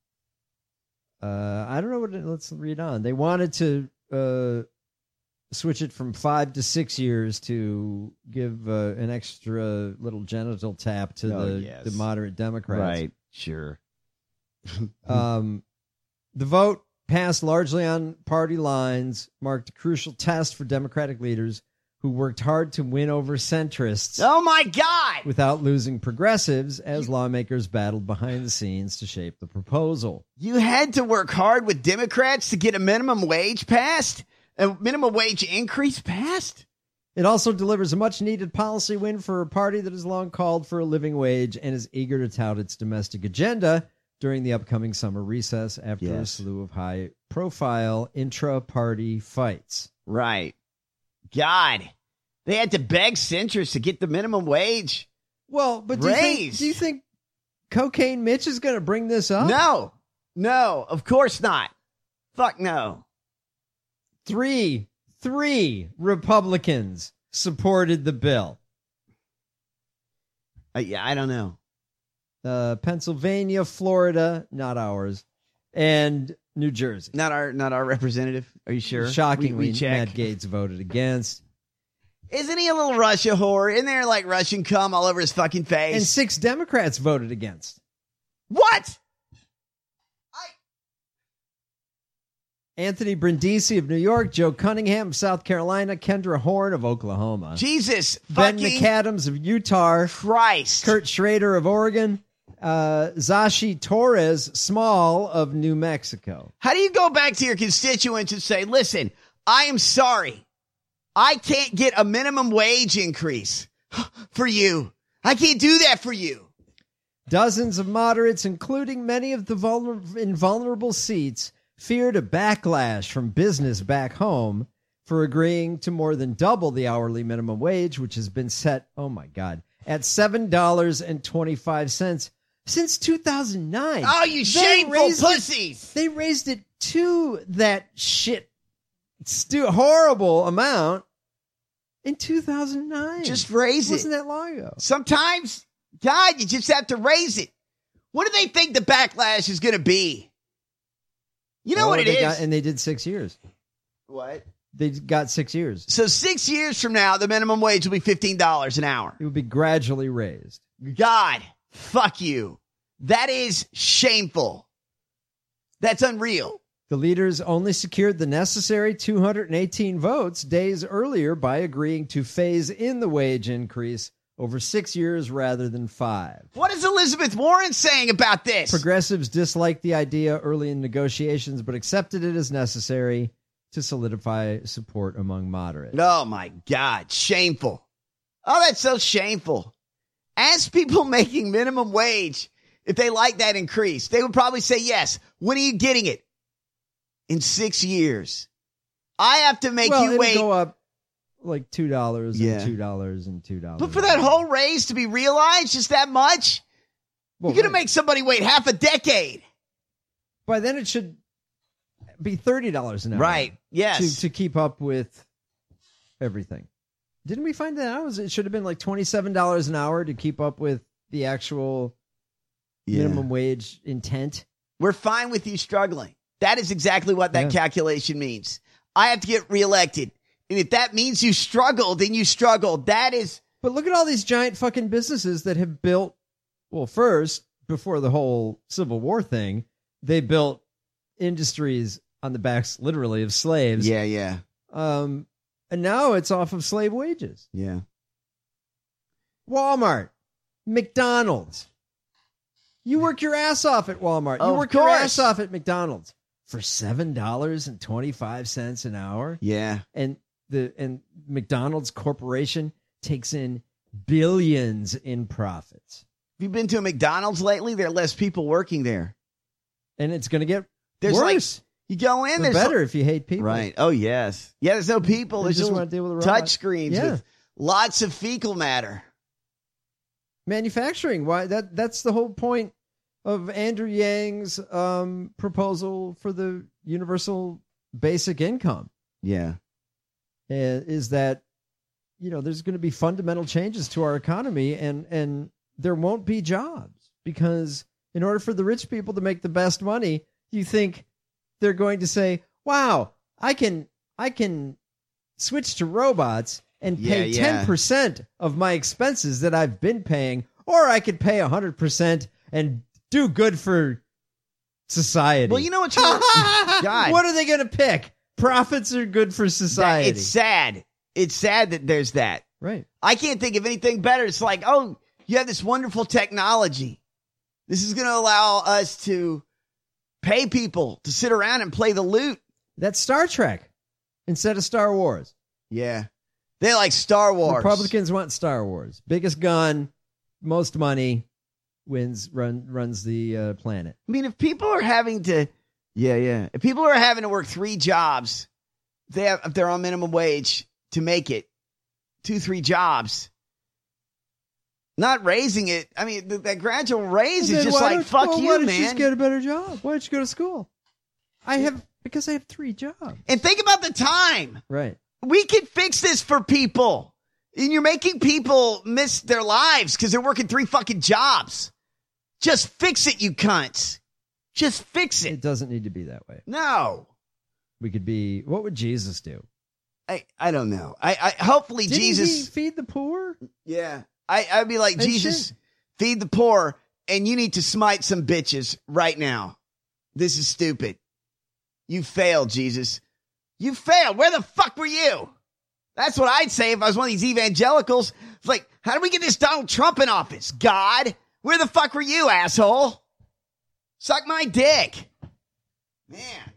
Uh, I don't know what. It, let's read on. They wanted to uh, switch it from five to six years to give uh, an extra little genital tap to Oh, the, yes. the moderate Democrats. Right. Sure. Um, the vote, passed largely on party lines, marked a crucial test for Democratic leaders who worked hard to win over centrists. Oh, my God. Without losing progressives as lawmakers battled behind the scenes to shape the proposal. You had to work hard with Democrats to get a minimum wage passed? A minimum wage increase passed? It also delivers a much-needed policy win for a party that has long called for a living wage and is eager to tout its domestic agenda during the upcoming summer recess after yes. a slew of high-profile intra-party fights. Right. God, they had to beg centrists to get the minimum wage Well, but do you, think, do you think Cocaine Mitch is going to bring this up? No. No, of course not. Fuck no. Three, three Republicans supported the bill. Uh, yeah, I don't know. Uh, Pennsylvania, Florida, not ours, and New Jersey. Not our, not our representative. Are you sure? Shockingly, we, we check. Matt Gaetz voted against. Isn't he a little Russia whore? Isn't there like Russian cum all over his fucking face? And six Democrats voted against. What? Anthony Brindisi of New York, Joe Cunningham of South Carolina, Kendra Horn of Oklahoma. Jesus Ben fucking McAdams of Utah. Christ. Kurt Schrader of Oregon. Uh, Zashi Torres Small of New Mexico. How do you go back to your constituents and say, listen, I am sorry. I can't get a minimum wage increase for you. I can't do that for you. Dozens of moderates, including many of the vulner- invulnerable seats, feared a backlash from business back home for agreeing to more than double the hourly minimum wage, which has been set, oh my God, at seven dollars and twenty-five cents since two thousand nine. Oh, you shameful pussies. It, they raised it to that shit, stu- horrible amount in two thousand nine. Just raise it. it. Wasn't that long ago? Sometimes, God, you just have to raise it. What do they think the backlash is going to be? You know oh, what it they is? Got, and they did six years. What? They got six years. So six years from now, the minimum wage will be fifteen dollars an hour. It will be gradually raised. God, fuck you. That is shameful. That's unreal. The leaders only secured the necessary two hundred eighteen votes days earlier by agreeing to phase in the wage increase over six years rather than five. What is Elizabeth Warren saying about this? Progressives disliked the idea early in negotiations, but accepted it as necessary to solidify support among moderates. Oh, my God. Shameful. Oh, that's so shameful. Ask people making minimum wage if they like that increase. They would probably say yes. When are you getting it? In six years. I have to make well, you wait. Go up like two dollars Yeah. and two dollars and two dollars. But for that whole raise to be realized, just that much? Well, You're going to make somebody wait half a decade. By then it should be thirty dollars an hour. Right. Yes. To, to keep up with everything. Didn't we find that out? It should have been like twenty-seven dollars an hour to keep up with the actual Yeah. minimum wage intent. We're fine with you struggling. That is exactly what that Yeah. calculation means. I have to get reelected. And if that means you struggle, then you struggle. That is. But look at all these giant fucking businesses that have built. Well, first, before the whole Civil War thing, they built industries on the backs, literally, of slaves. Yeah, yeah. Um, and now it's off of slave wages. Yeah. Walmart, McDonald's. You work your ass off at Walmart. You Of work your course. ass off at McDonald's for seven dollars and twenty-five cents an hour. Yeah. And the and McDonald's Corporation takes in billions in profits. Have you been to a McDonald's lately? There are less people working there. And it's going to get There's worse. like, you go in, The there's better like- if you hate people. Right. Oh, yes. Yeah, there's no people. They There's just just wanna deal with a robot. touch screens Yeah. with lots of fecal matter. Manufacturing. Why that that's the whole point of Andrew Yang's um, proposal for the universal basic income. Yeah. uh, is that, you know, there's going to be fundamental changes to our economy, and and there won't be jobs, because in order for the rich people to make the best money, you think they're going to say, wow, I can I can switch to robots and pay Yeah, yeah. ten percent of my expenses that I've been paying, or I could pay one hundred percent and do good for society. Well, you know what? You're, God. What are they going to pick? Profits are good for society. It's sad. It's sad that there's that. Right. I can't think of anything better. It's like, oh, you have this wonderful technology. This is going to allow us to pay people to sit around and play the lute. That's Star Trek instead of Star Wars. Yeah. They like Star Wars. Republicans want Star Wars. Biggest gun, most money, wins, run, runs the uh, planet. I mean, if people are having to, yeah, yeah. If people are having to work three jobs, they have, if they're on minimum wage to make it, two, three jobs, not raising it. I mean, th- that gradual raise Well, is then just why like, don't- fuck well, you, why don't man. you just get a better job? Why don't you go to school? I have, because I have three jobs. And think about the time. Right. We can fix this for people. And you're making people miss their lives because they're working three fucking jobs. Just fix it, you cunts. Just fix it. It doesn't need to be that way. No. We could be, what would Jesus do? I, I don't know. I, I hopefully Didn't Jesus he feed the poor? Yeah. I, I'd be like, And Jesus, shit. feed the poor, and you need to smite some bitches right now. This is stupid. You failed, Jesus. You failed. Where the fuck were you? That's what I'd say if I was one of these evangelicals. It's like, how do we get this Donald Trump in office? God, where the fuck were you, asshole? Suck my dick. Man.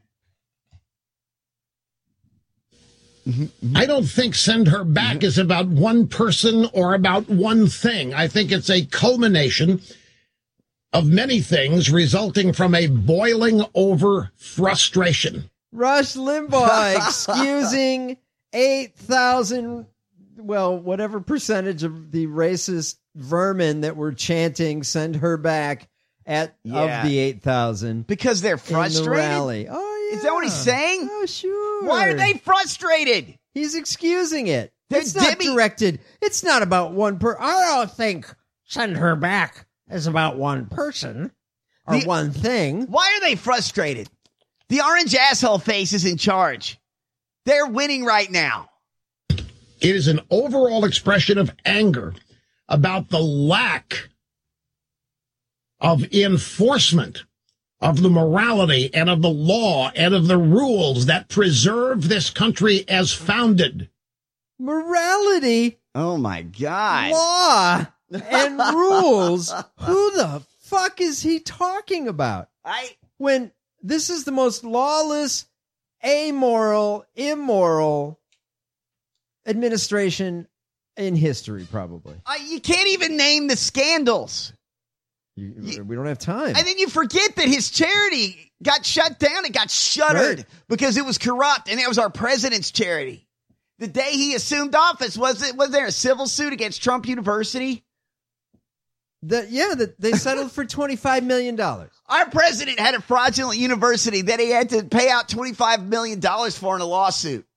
I don't think Send Her Back is about one person or about one thing. I think it's a culmination of many things resulting from a boiling over frustration. Rush Limbaugh excusing eight thousand, well, whatever percentage of the racist vermin that were chanting "Send her back" at Yeah. of the eight thousand because they're frustrated. In the rally. Oh yeah, Is that what he's saying? Oh sure. Why are they frustrated? He's excusing it. They're It's not Debbie- directed. It's not about one per. I don't think "Send her back" is about one person or The- one thing. Why are they frustrated? The orange asshole face is in charge. They're winning right now. It is an overall expression of anger about the lack of enforcement of the morality and of the law and of the rules that preserve this country as founded. Morality, Oh my God. law, and rules. Who the fuck is he talking about? I When this is the most lawless, amoral, immoral administration in history, probably. I, you can't even name the scandals. You, we don't have time. And then you forget that his charity got shut down. It got shuttered Right. because it was corrupt, and it was our president's charity. The day he assumed office, was it? Was there a civil suit against Trump University? The, yeah, the, they settled for twenty-five million dollars. Our president had a fraudulent university that he had to pay out twenty-five million dollars for in a lawsuit.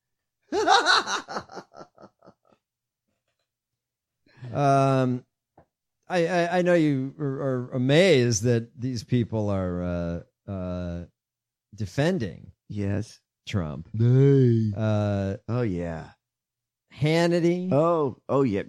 Um, I, I, I know you are, are amazed that these people are uh, uh, defending Yes. Trump. Nay. Uh, Oh, yeah. Hannity. Oh, oh, yeah.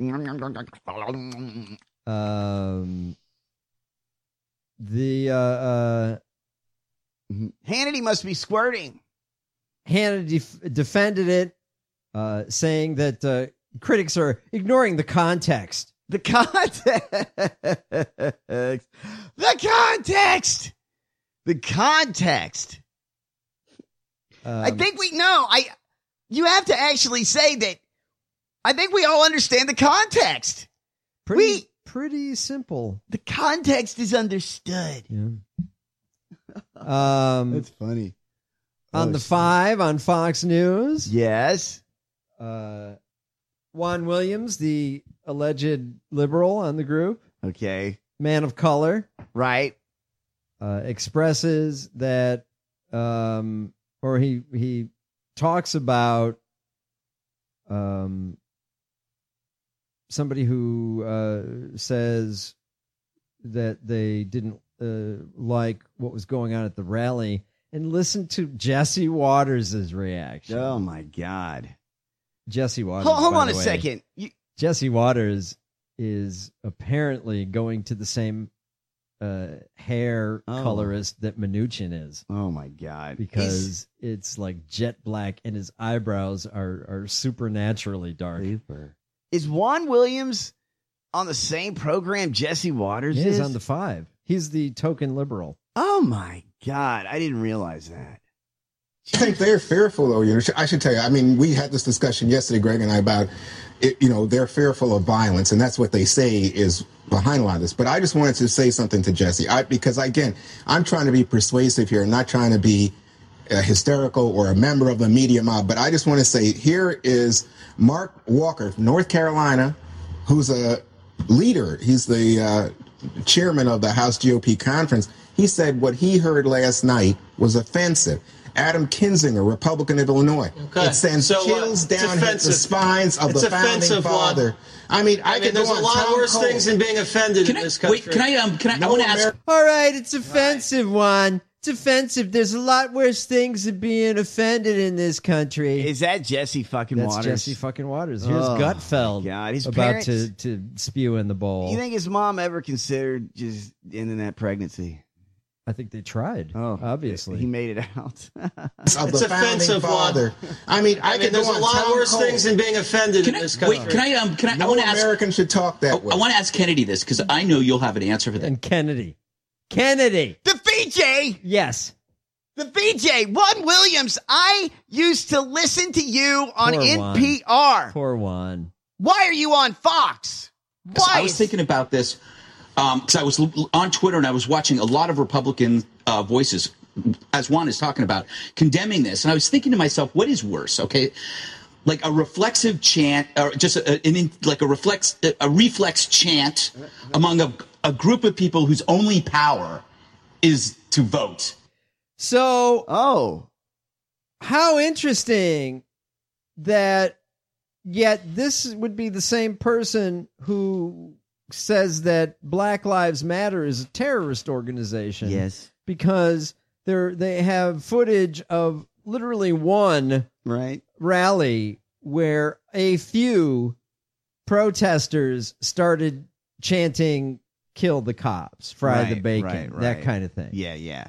Um, the uh, uh, Hannity must be squirting. Hannity def- defended it, uh, saying that uh, critics are ignoring the context. The context. The context. The context. Um, I think we know. I. You have to actually say that. I think we all understand the context. pretty we- pretty simple. The context is understood. Yeah. Um, funny. on Oh, the shit. five on Fox News. Yes. Uh, Juan Williams, the alleged liberal on the group, Okay. man of color, Right. uh, expresses that, um, or he he talks about um, somebody who uh, says that they didn't uh, like what was going on at the rally, and listen to Jesse Waters' reaction. Oh my God. Jesse Waters. Hold, hold by on the a way. second. You, Jesse Waters is apparently going to the same uh, hair Oh. colorist that Mnuchin is, oh my God. because it's like jet black and his eyebrows are, are supernaturally dark. Super. Is Juan Williams on the same program Jesse Waters He is? is on the five. He's the token liberal. Oh my God. I didn't realize that. I think they're fearful, though. You know, I should tell you. I mean, we had this discussion yesterday, Greg and I, about it, you know, they're fearful of violence, and that's what they say is behind a lot of this. But I just wanted to say something to Jesse, I, because, again, I'm trying to be persuasive here, not trying to be uh, hysterical or a member of the media mob. But I just want to say, here is Mark Walker from North Carolina, who's a leader. He's the uh, chairman of the House G O P conference. He said what he heard last night was offensive. Adam Kinzinger, Republican of Illinois. Okay. It sends so, chills uh, down the spines of it's the founding father. One. I mean, I, I mean, could there's go a on. lot Tom worse Cole. things than being offended can in I, this country. Wait, can I? Um, can I? No I want to ask. Ameri- All right, it's offensive, Juan. It's offensive. There's a lot worse things than being offended in this country. Is that Jesse fucking That's Waters? Jesse fucking Waters. Here's Oh, Gutfeld God, his about parents- to, to spew in the bowl. You think his mom ever considered just ending that pregnancy? I think they tried. Oh, obviously. He made it out. Of It's the offensive, founding father. Juan. I mean, I, I mean, could there's go a on. lot Tom worse Cole. things than being offended Can in I, this country. wait, can I? Um, can I? No I want to ask. American should talk that I, way. I want to ask Kennedy this because I know you'll have an answer for that. And Kennedy. Kennedy. The V J! Yes. The V J! Juan Williams, I used to listen to you on Poor N Juan. P R. Poor Juan. Why are you on Fox? Why? I was thinking about this because um, I was l- on Twitter and I was watching a lot of Republican uh, voices, as Juan is talking about, condemning this. And I was thinking to myself, what is worse? Okay, like a reflexive chant, or just a, an in, like a reflex, a reflex chant among a, a group of people whose only power is to vote. So, oh, how interesting that yet this would be the same person who says that Black Lives Matter is a terrorist organization. Yes. Because they're, they have footage of literally one right rally where a few protesters started chanting, "Kill the cops, fry the Right, bacon," right, that right. kind of thing. Yeah, yeah.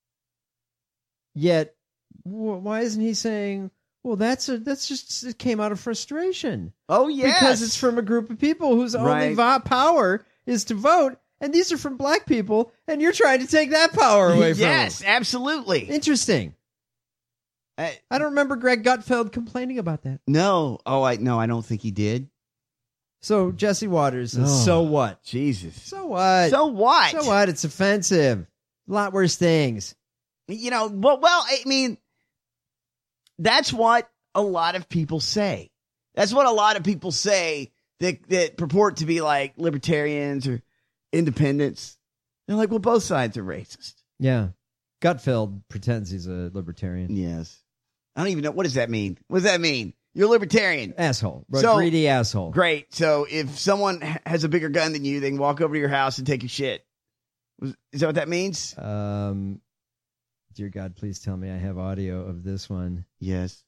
Yet, wh- why isn't he saying, "Well, that's a that's just it came out of frustration"? Oh, yes. Because it's from a group of people whose only Right. va- power is to vote, and these are from black people, and you're trying to take that power away from Yes, them. absolutely. Interesting. I, I don't remember Greg Gutfeld complaining about that. No. Oh, I no, I don't think he did. So Jesse Waters says, Oh, "So what? Jesus. So what? So what? So what? It's offensive. A lot worse things." You know, well, well, I mean, that's what a lot of people say. That's what a lot of people say that that purport to be like libertarians or independents. They're like, well, both sides are racist. Yeah. Gutfeld pretends he's a libertarian. Yes. I don't even know. What does that mean? What does that mean? You're a libertarian. Asshole. A So- greedy asshole. Great. So if someone ha- has a bigger gun than you, they can walk over to your house and take your shit. Was- Is that what that means? Um, dear God, please tell me I have audio of this one. Yes.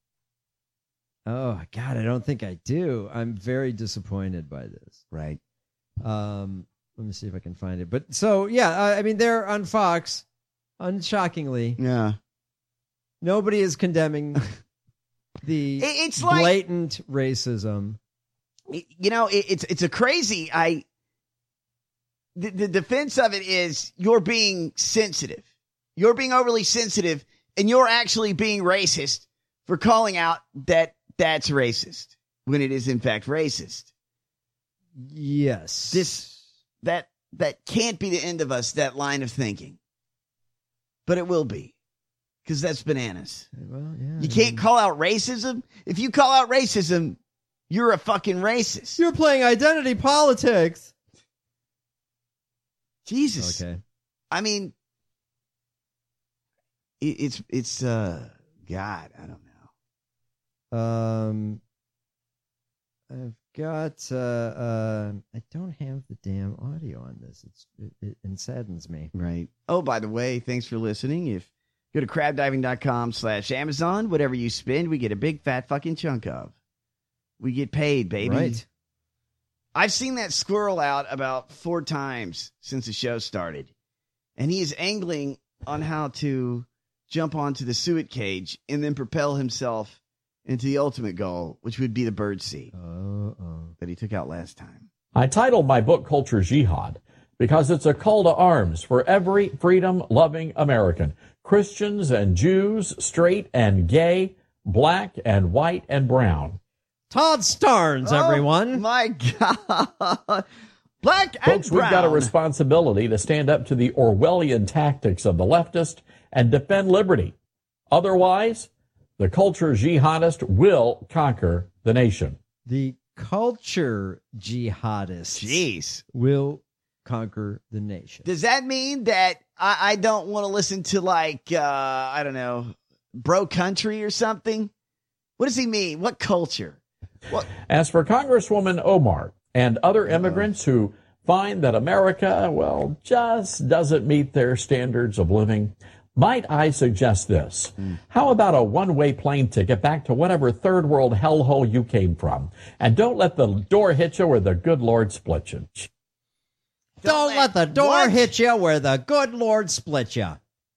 Oh, God, I don't think I do. I'm very disappointed by this. Right. Um, let me see if I can find it. But so, yeah, I, I mean, they're on Fox, unshockingly. Yeah. Nobody is condemning the It- it's like- blatant racism. You know, it, it's it's a crazy. I the, the defense of it is you're being sensitive. You're being overly sensitive, and you're actually being racist for calling out that that's racist when it is in fact racist. Yes. This that that can't be the end of us. That line of thinking, but it will be. Because that's bananas. Well, yeah. You can't call out racism. If you call out racism, you're a fucking racist. You're playing identity politics. Jesus. Okay. I mean, it, it's it's uh God, I don't know. Um, I've got. Uh, uh, I don't have the damn audio on this. It's it, it, it saddens me. Right. Oh, by the way, thanks for listening. If go to crabdiving.com slash Amazon, whatever you spend, we get a big fat fucking chunk of. We get paid, baby. Right. I've seen that squirrel out about four times since the show started. And he is angling on how to jump onto the suet cage and then propel himself into the ultimate goal, which would be the bird seat Uh-oh. that he took out last time. I titled my book Culture Jihad because it's a call to arms for every freedom-loving American. Christians and Jews, straight and gay, black and white and brown. Todd Starnes, everyone. Oh, my God. Black and Folks, we've got a brown. responsibility to stand up to the Orwellian tactics of the leftist and defend liberty. Otherwise, the culture jihadist will conquer the nation. The culture jihadists Jeez. will conquer the nation. Does that mean that I, I don't want to listen to, like, uh, I don't know, bro country or something? What does he mean? What culture? What? As for Congresswoman Omar and other immigrants who find that America, well, just doesn't meet their standards of living, might I suggest this? Mm. How about a one-way plane ticket back to whatever third world hellhole you came from? And don't let the door hit you or the good Lord split you. Don't, don't let, let the door what? hit you where the good Lord split you.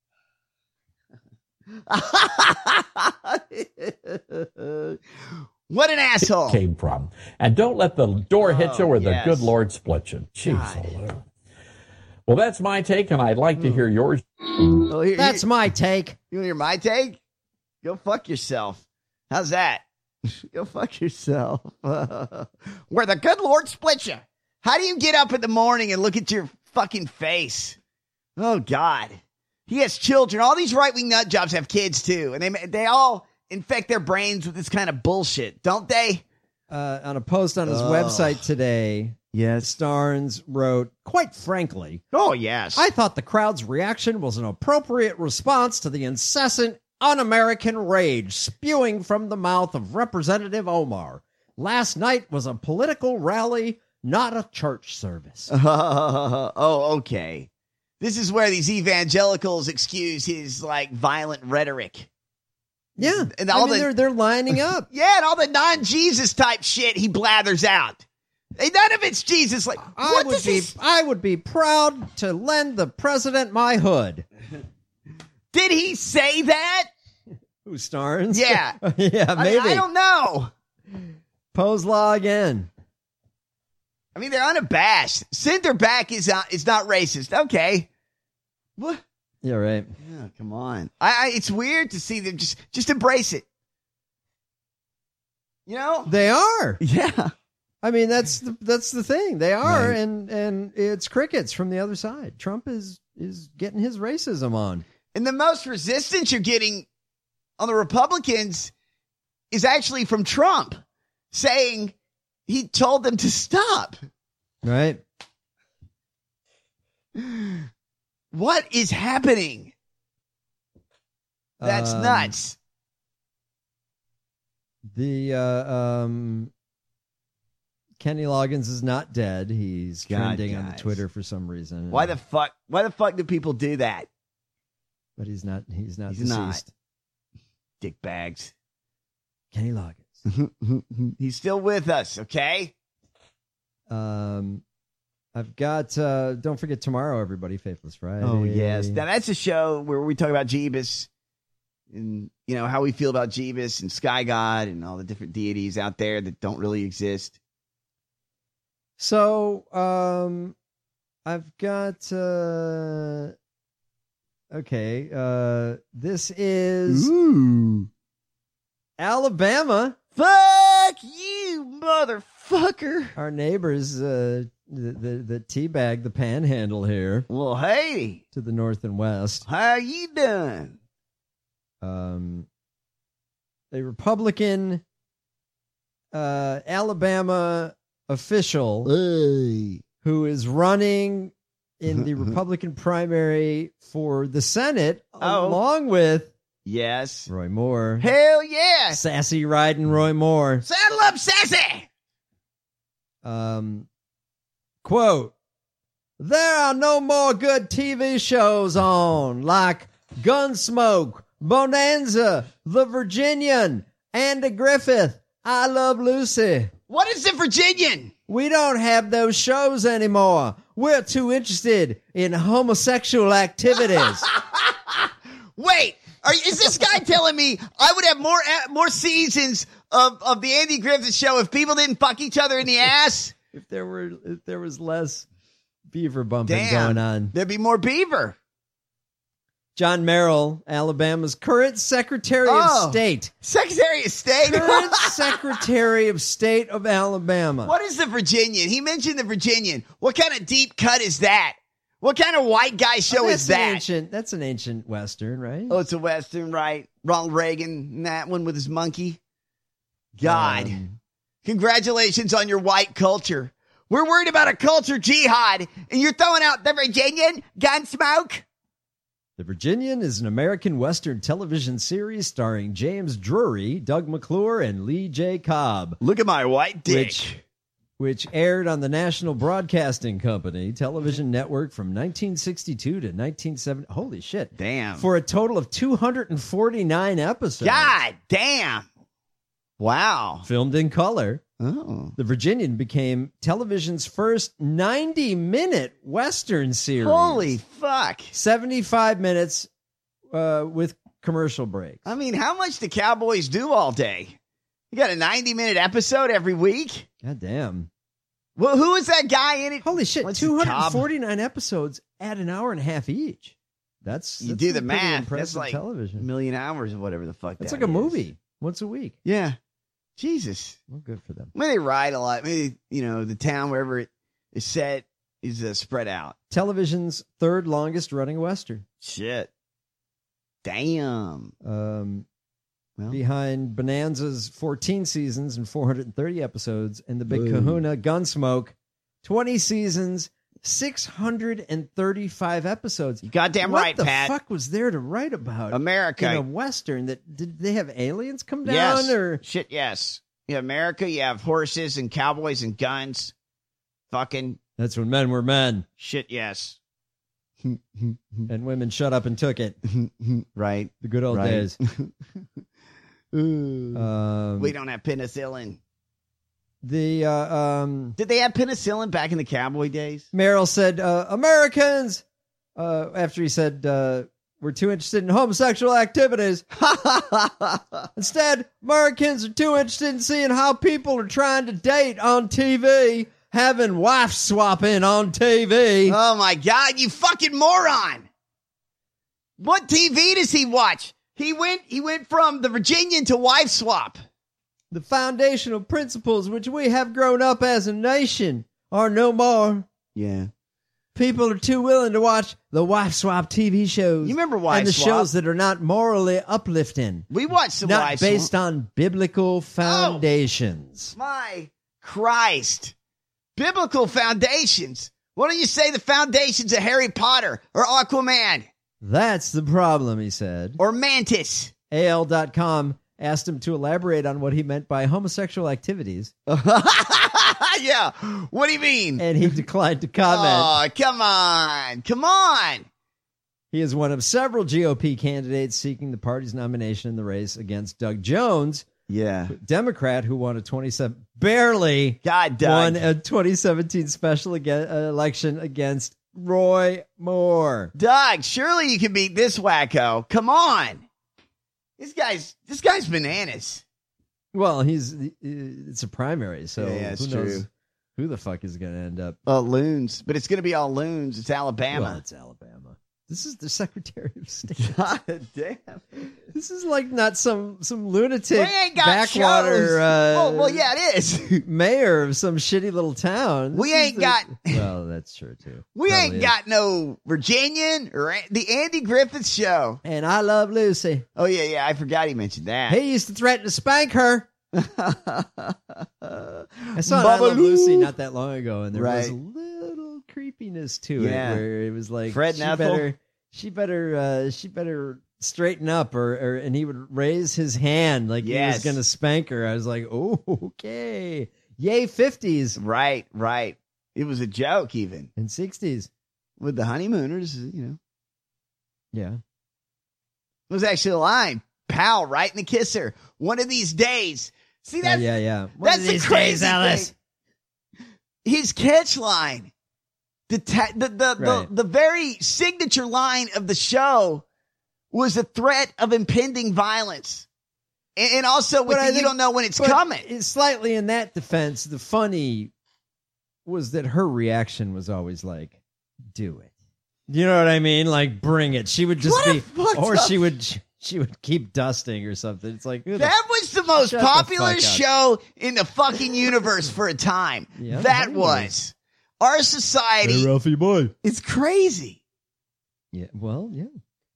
What an asshole. Came from. And don't let the door oh, hit you or yes. the good Lord split you. Jeez. Well, that's my take, and I'd like to hear yours. Well, here, that's here, my take. You want to hear my take? Go fuck yourself. How's that? Go fuck yourself. Where the good Lord split you. How do you get up in the morning and look at your fucking face? Oh, God. He has children. All these right-wing nut jobs have kids, too. And they they all infect their brains with this kind of bullshit, don't they? Uh, on a post on his oh. website today, yes, Starnes wrote, quite frankly, oh, yes, I thought the crowd's reaction was an appropriate response to the incessant un-American rage spewing from the mouth of Representative Omar. Last night was a political rally, not a church service. Uh, oh, okay. This is where these evangelicals excuse his, like, violent rhetoric. Yeah, and all I mean, the, they're, they're lining up. Yeah, and all the non-Jesus type shit he blathers out. None of it's Jesus. Like, I what would does be, he... I would be proud to lend the president my hood. Did he say that? Who, Starnes? Yeah. yeah, maybe. I, I don't know. Pose law again. I mean, they're unabashed. Send her back is uh, is not racist. Okay. What? Yeah, right. Yeah, come on. I, I it's weird to see them just just embrace it. You know? They are. Yeah. I mean, that's the, that's the thing. They are, right. and and it's crickets from the other side. Trump is is getting his racism on. And the most resistance you're getting on the Republicans is actually from Trump saying he told them to stop. Right. What is happening? That's um, nuts. The uh, um, Kenny Loggins is not dead. He's God, trending on guys. Twitter for some reason. Why the fuck? Why the fuck do people do that? But he's not. He's not He's deceased. not. Dick bags. Kenny Loggins. He's still with us. Okay. Um, I've got. Uh, don't forget tomorrow, everybody. Faithless Friday. Oh yes. Now that's a show where we talk about Jeebus and you know how we feel about Jeebus and Sky God and all the different deities out there that don't really exist. So, um, I've got. Uh, okay. Uh, this is Ooh. Alabama. Fuck you, motherfucker. Our neighbors, uh, the, the, the teabag, the panhandle here. Well, hey. To the north and west. How you doing? Um, a Republican, uh, Alabama official hey. who is running in the Republican primary for the Senate oh. along with yes, Roy Moore. Hell yeah. Sassy riding Roy Moore. Saddle up, Sassy. Um, quote, there are no more good T V shows on like Gunsmoke, Bonanza, The Virginian, Andy Griffith, I Love Lucy. What is the Virginian? We don't have those shows anymore. We're too interested in homosexual activities. Wait, are, is this guy telling me I would have more more seasons of, of the Andy Griffith Show if people didn't fuck each other in the ass? If there were, if there was less beaver bumping Damn, going on, there'd be more beaver. John Merrill, Alabama's current Secretary Oh, of State. Secretary of State? Current Secretary of State of Alabama. What is the Virginian? He mentioned the Virginian. What kind of deep cut is that? What kind of white guy show Oh, is that's an that? ancient, that's an ancient Western, right? Oh, it's a Western, right? Ronald Reagan, that one with his monkey. God. Um, Congratulations on your white culture. We're worried about a culture jihad, and you're throwing out the Virginian Gunsmoke? The Virginian is an American Western television series starring James Drury, Doug McClure, and Lee J. Cobb. Look at my white dick. Which, which aired on the National Broadcasting Company television network from nineteen sixty-two to nineteen seventy. Holy shit. Damn. For a total of two hundred forty-nine episodes. God damn. Wow. Filmed in color. Oh. The Virginian became television's first ninety-minute Western series. Holy fuck. seventy-five minutes uh, with commercial breaks. I mean, how much do Cowboys do all day? You got a ninety-minute episode every week? God damn. Well, who is that guy in it? Holy shit, What's his two hundred forty-nine episodes at an hour and a half each. That's, You that's do the some pretty math. impressive That's like television. a million hours or whatever the fuck That's that like a is. movie once a week. Yeah. Jesus. Well, good for them. Maybe they ride a lot. Maybe, you know, the town wherever it is set is uh, spread out. Television's third longest running Western. Shit. Damn. Um, Well. behind Bonanza's fourteen seasons and four hundred thirty episodes, and The Big Ooh. Kahuna Gunsmoke, twenty seasons, six hundred thirty-five episodes. You goddamn what right, the Pat. fuck was there to write about? America. In a Western that did they have aliens come down Yes. or Shit, yes. You have America, you have horses and cowboys and guns. Fucking that's when men were men shit, yes. and women shut up and took it. Right. The good old Right. days. Ooh. Um, we don't have penicillin. the uh, um, Did they have penicillin back in the cowboy days? Merrill said, uh, Americans, uh, after he said, uh, we're too interested in homosexual activities. Instead, Americans are too interested in seeing how people are trying to date on T V, having wife swapping on T V. Oh my God, you fucking moron. What T V does he watch? He went he went from the Virginian to wife swap. The foundational principles which we have grown up as a nation are no more. Yeah. People are too willing to watch the wife swap T V shows. You remember Wife and the Swap? shows that are not morally uplifting. We watched the not wife based swap. on biblical foundations. My Christ. Biblical foundations. Why don't you say the foundations of Harry Potter or Aquaman That's the problem, he said. or Mantis? A L dot com asked him to elaborate on what he meant by homosexual activities, Yeah. What do you mean? and he declined to comment. Oh, come on. Come on. He is one of several G O P candidates seeking the party's nomination in the race against Doug Jones, Yeah. Democrat who won a twenty-seven barely God, Doug. won a twenty seventeen special ag- uh, election against Roy Moore. Doug, surely you can beat this wacko. Come on. This guy's this guy's bananas. Well, he's it's a primary, so Yeah, yeah, it's who knows true. who the fuck is going to end up? Uh, loons. But it's going to be all loons. It's Alabama. Well, it's Alabama. This is the Secretary of State. God damn. This is like not some some lunatic We ain't got backwater shows. uh, well, well, yeah, it is. mayor of some shitty little town. We This is ain't the- got- Well, that's true too. We Probably ain't is. got no Virginian or a- the Andy Griffith Show. And I love Lucy. Oh, yeah, yeah. I forgot he mentioned that. He used to threaten to spank her. I saw an I Baba Love Lou. Lucy not that long ago, and there was Right. a little creepiness to Yeah. it, where it was like Fred she and Ethel? better, she better, uh, she better straighten up, or, or and he would raise his hand like he Yes. was going to spank her. I was like, oh, okay, yay, fifties Right, right. It was a joke, even. and sixties, With the honeymooners, you know. yeah. It was actually a line. Pal, right in the kisser. One of these days. See, Oh, that's, yeah, yeah. One that's of the these crazy days, Alice. thing. His catch line. The, ta- the, the, Right. the, the very signature line of the show was a threat of impending violence. And, and also with But I the, you think- don't know when it's but coming. it's slightly in that defense, the funny was that her reaction was always like, "Do it." You know what I mean? Like, bring it. She would just What a be, fucked or up- she would, she would keep dusting or something. It's like who the- That was the most Shut the popular fuck up. show in the fucking universe for a time. Yeah, that that was. was. Our society. Hey, Ralphie boy. It's crazy. Yeah. Well, yeah.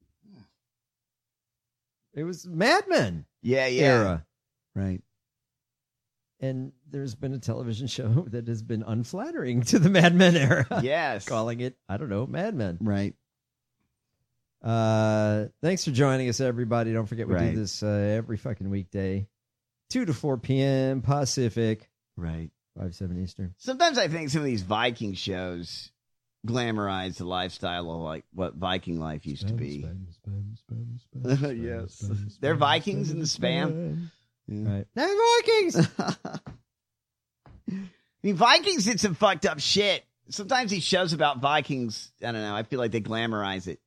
It was Mad Men. Yeah, yeah. Era. Right. And there's been a television show that has been unflattering to the Mad Men era. Yes. Calling it, I don't know, Mad Men. Right. Uh, thanks for joining us, everybody. Don't forget we Right. do this uh, every fucking weekday, two to four p.m. Pacific, Right. five seven Eastern. Sometimes I think some of these Viking shows glamorize the lifestyle of like what Viking life used to be. Yes. They're Vikings in the spam. Yeah. Right. They're Vikings. I mean, Vikings did some fucked up shit. Sometimes these shows about Vikings, I don't know, I feel like they glamorize it.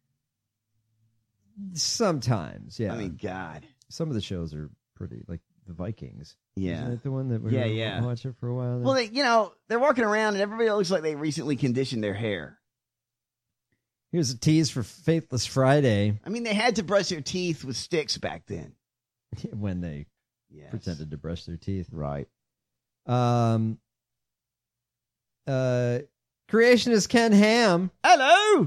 Sometimes, yeah. I mean, God. Some of the shows are pretty, like the Vikings. Yeah. Isn't that the one that we Yeah, were yeah. watching for a while? there? Well, they, you know, they're walking around and everybody looks like they recently conditioned their hair. Here's a tease for Faithless Friday I mean, they had to brush their teeth with sticks back then. when they Yes. pretended to brush their teeth. Right. Um, uh, creationist Ken Ham, Hello.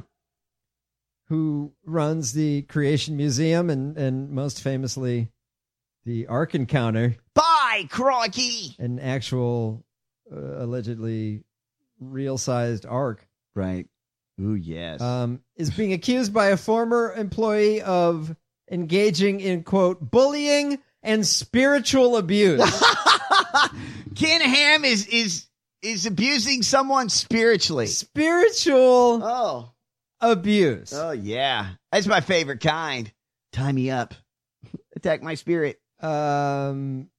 who runs the Creation Museum and, and most famously the Ark Encounter, Bye, crikey. an actual uh, allegedly real-sized Ark, Right. Ooh, yes. um, is being accused by a former employee of engaging in, quote, bullying and spiritual abuse. Ken Ham is is is abusing someone spiritually. Spiritual Oh. abuse. Oh yeah. That's my favorite kind. Tie me up. Attack my spirit. Um,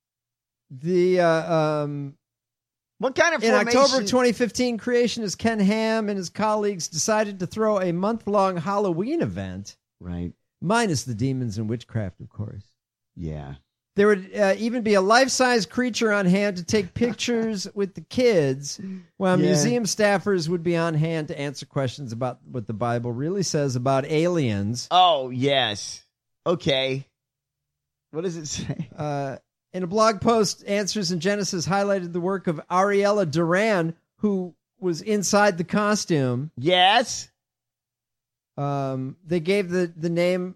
the uh, um, What kind of in formation? October of twenty fifteen, creationist Ken Ham and his colleagues decided to throw a month-long Halloween event, Right. minus the demons and witchcraft, of course. Yeah. There would uh, even be a life-size creature on hand to take pictures with the kids, while Yeah. museum staffers would be on hand to answer questions about what the Bible really says about aliens. Oh, yes. Okay. What does it say? Uh, in a blog post, Answers in Genesis highlighted the work of Ariella Duran, who was inside the costume. Yes. Um, they gave the, the name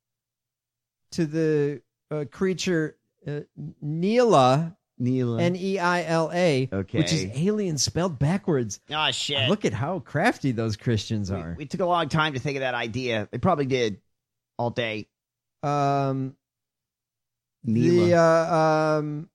to the uh, creature uh, Neela, Neela. N E I L A, Okay. which is alien spelled backwards. Oh, shit. Look at how crafty those Christians we, are. we took a long time to think of that idea. They probably did all day. Um, Neela. the uh, um,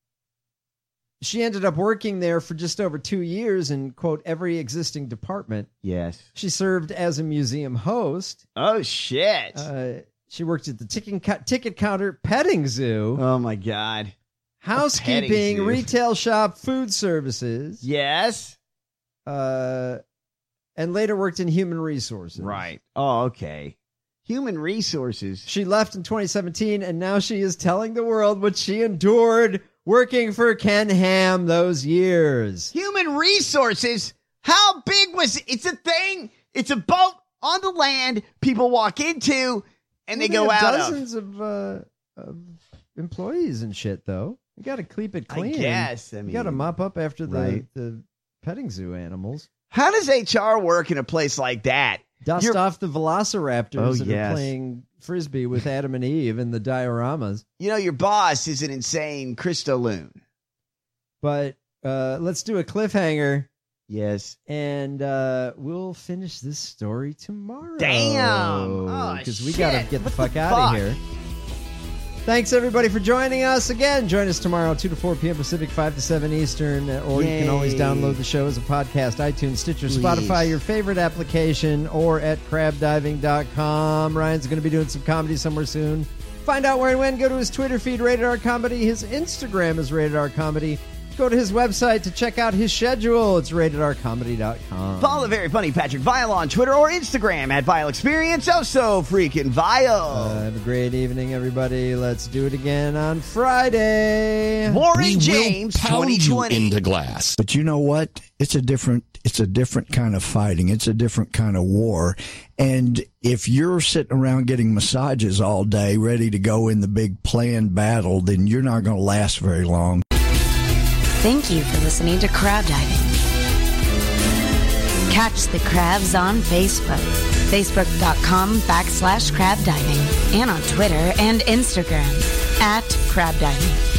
she ended up working there for just over two years in, quote, every existing department. Yes. She served as a museum host. Oh, shit. Uh, she worked at the ticket, ticket counter, petting zoo, oh, my God. housekeeping, petting zoo. retail shop, food services, Yes. uh, and later worked in human resources. Right. Oh, okay. Human resources. She left in twenty seventeen, and now she is telling the world what she endured working for Ken Ham those years. Human resources? How big was it? It's a thing. It's a boat on the land people walk into and they Well, go have out dozens of. of, uh, of employees and shit, though. You got to keep it I clean. guess, I you got to mean, mop up after the, right. the petting zoo animals. How does H R work in a place like that? Dust You're- off the velociraptors Oh, that yes. are playing frisbee with Adam and Eve in the dioramas. You know, your boss is an insane Christo loon. But uh, let's do a cliffhanger, Yes. and uh, we'll finish this story tomorrow. Damn. Oh, Because we got to shit. get the What fuck the out of fuck? here. Thanks, everybody, for joining us. Again, join us tomorrow, two to four p.m. Pacific, five to seven Eastern. Or you can always Yay. download the show as a podcast, iTunes, Stitcher, Please. Spotify, your favorite application, or at crab diving dot com. Ryan's going to be doing some comedy somewhere soon. Find out where and when. Go to his Twitter feed, Rated R Comedy. His Instagram is Rated R Comedy. Go to his website to check out his schedule. It's rated r comedy dot com. Follow the very funny Patrick Vile on Twitter or Instagram at Vile Experience. Oh, so freaking Vile. Uh, have a great evening, everybody. Let's do it again on Friday. Warren We James will pound you twenty twenty. into glass. But you know what? It's a different it's a different kind of fighting. It's a different kind of war. And if you're sitting around getting massages all day, ready to go in the big planned battle, then you're not going to last very long. Thank you for listening to Crab Diving. Catch the crabs on Facebook, facebook.com backslash crab diving, and on Twitter and Instagram at crab diving.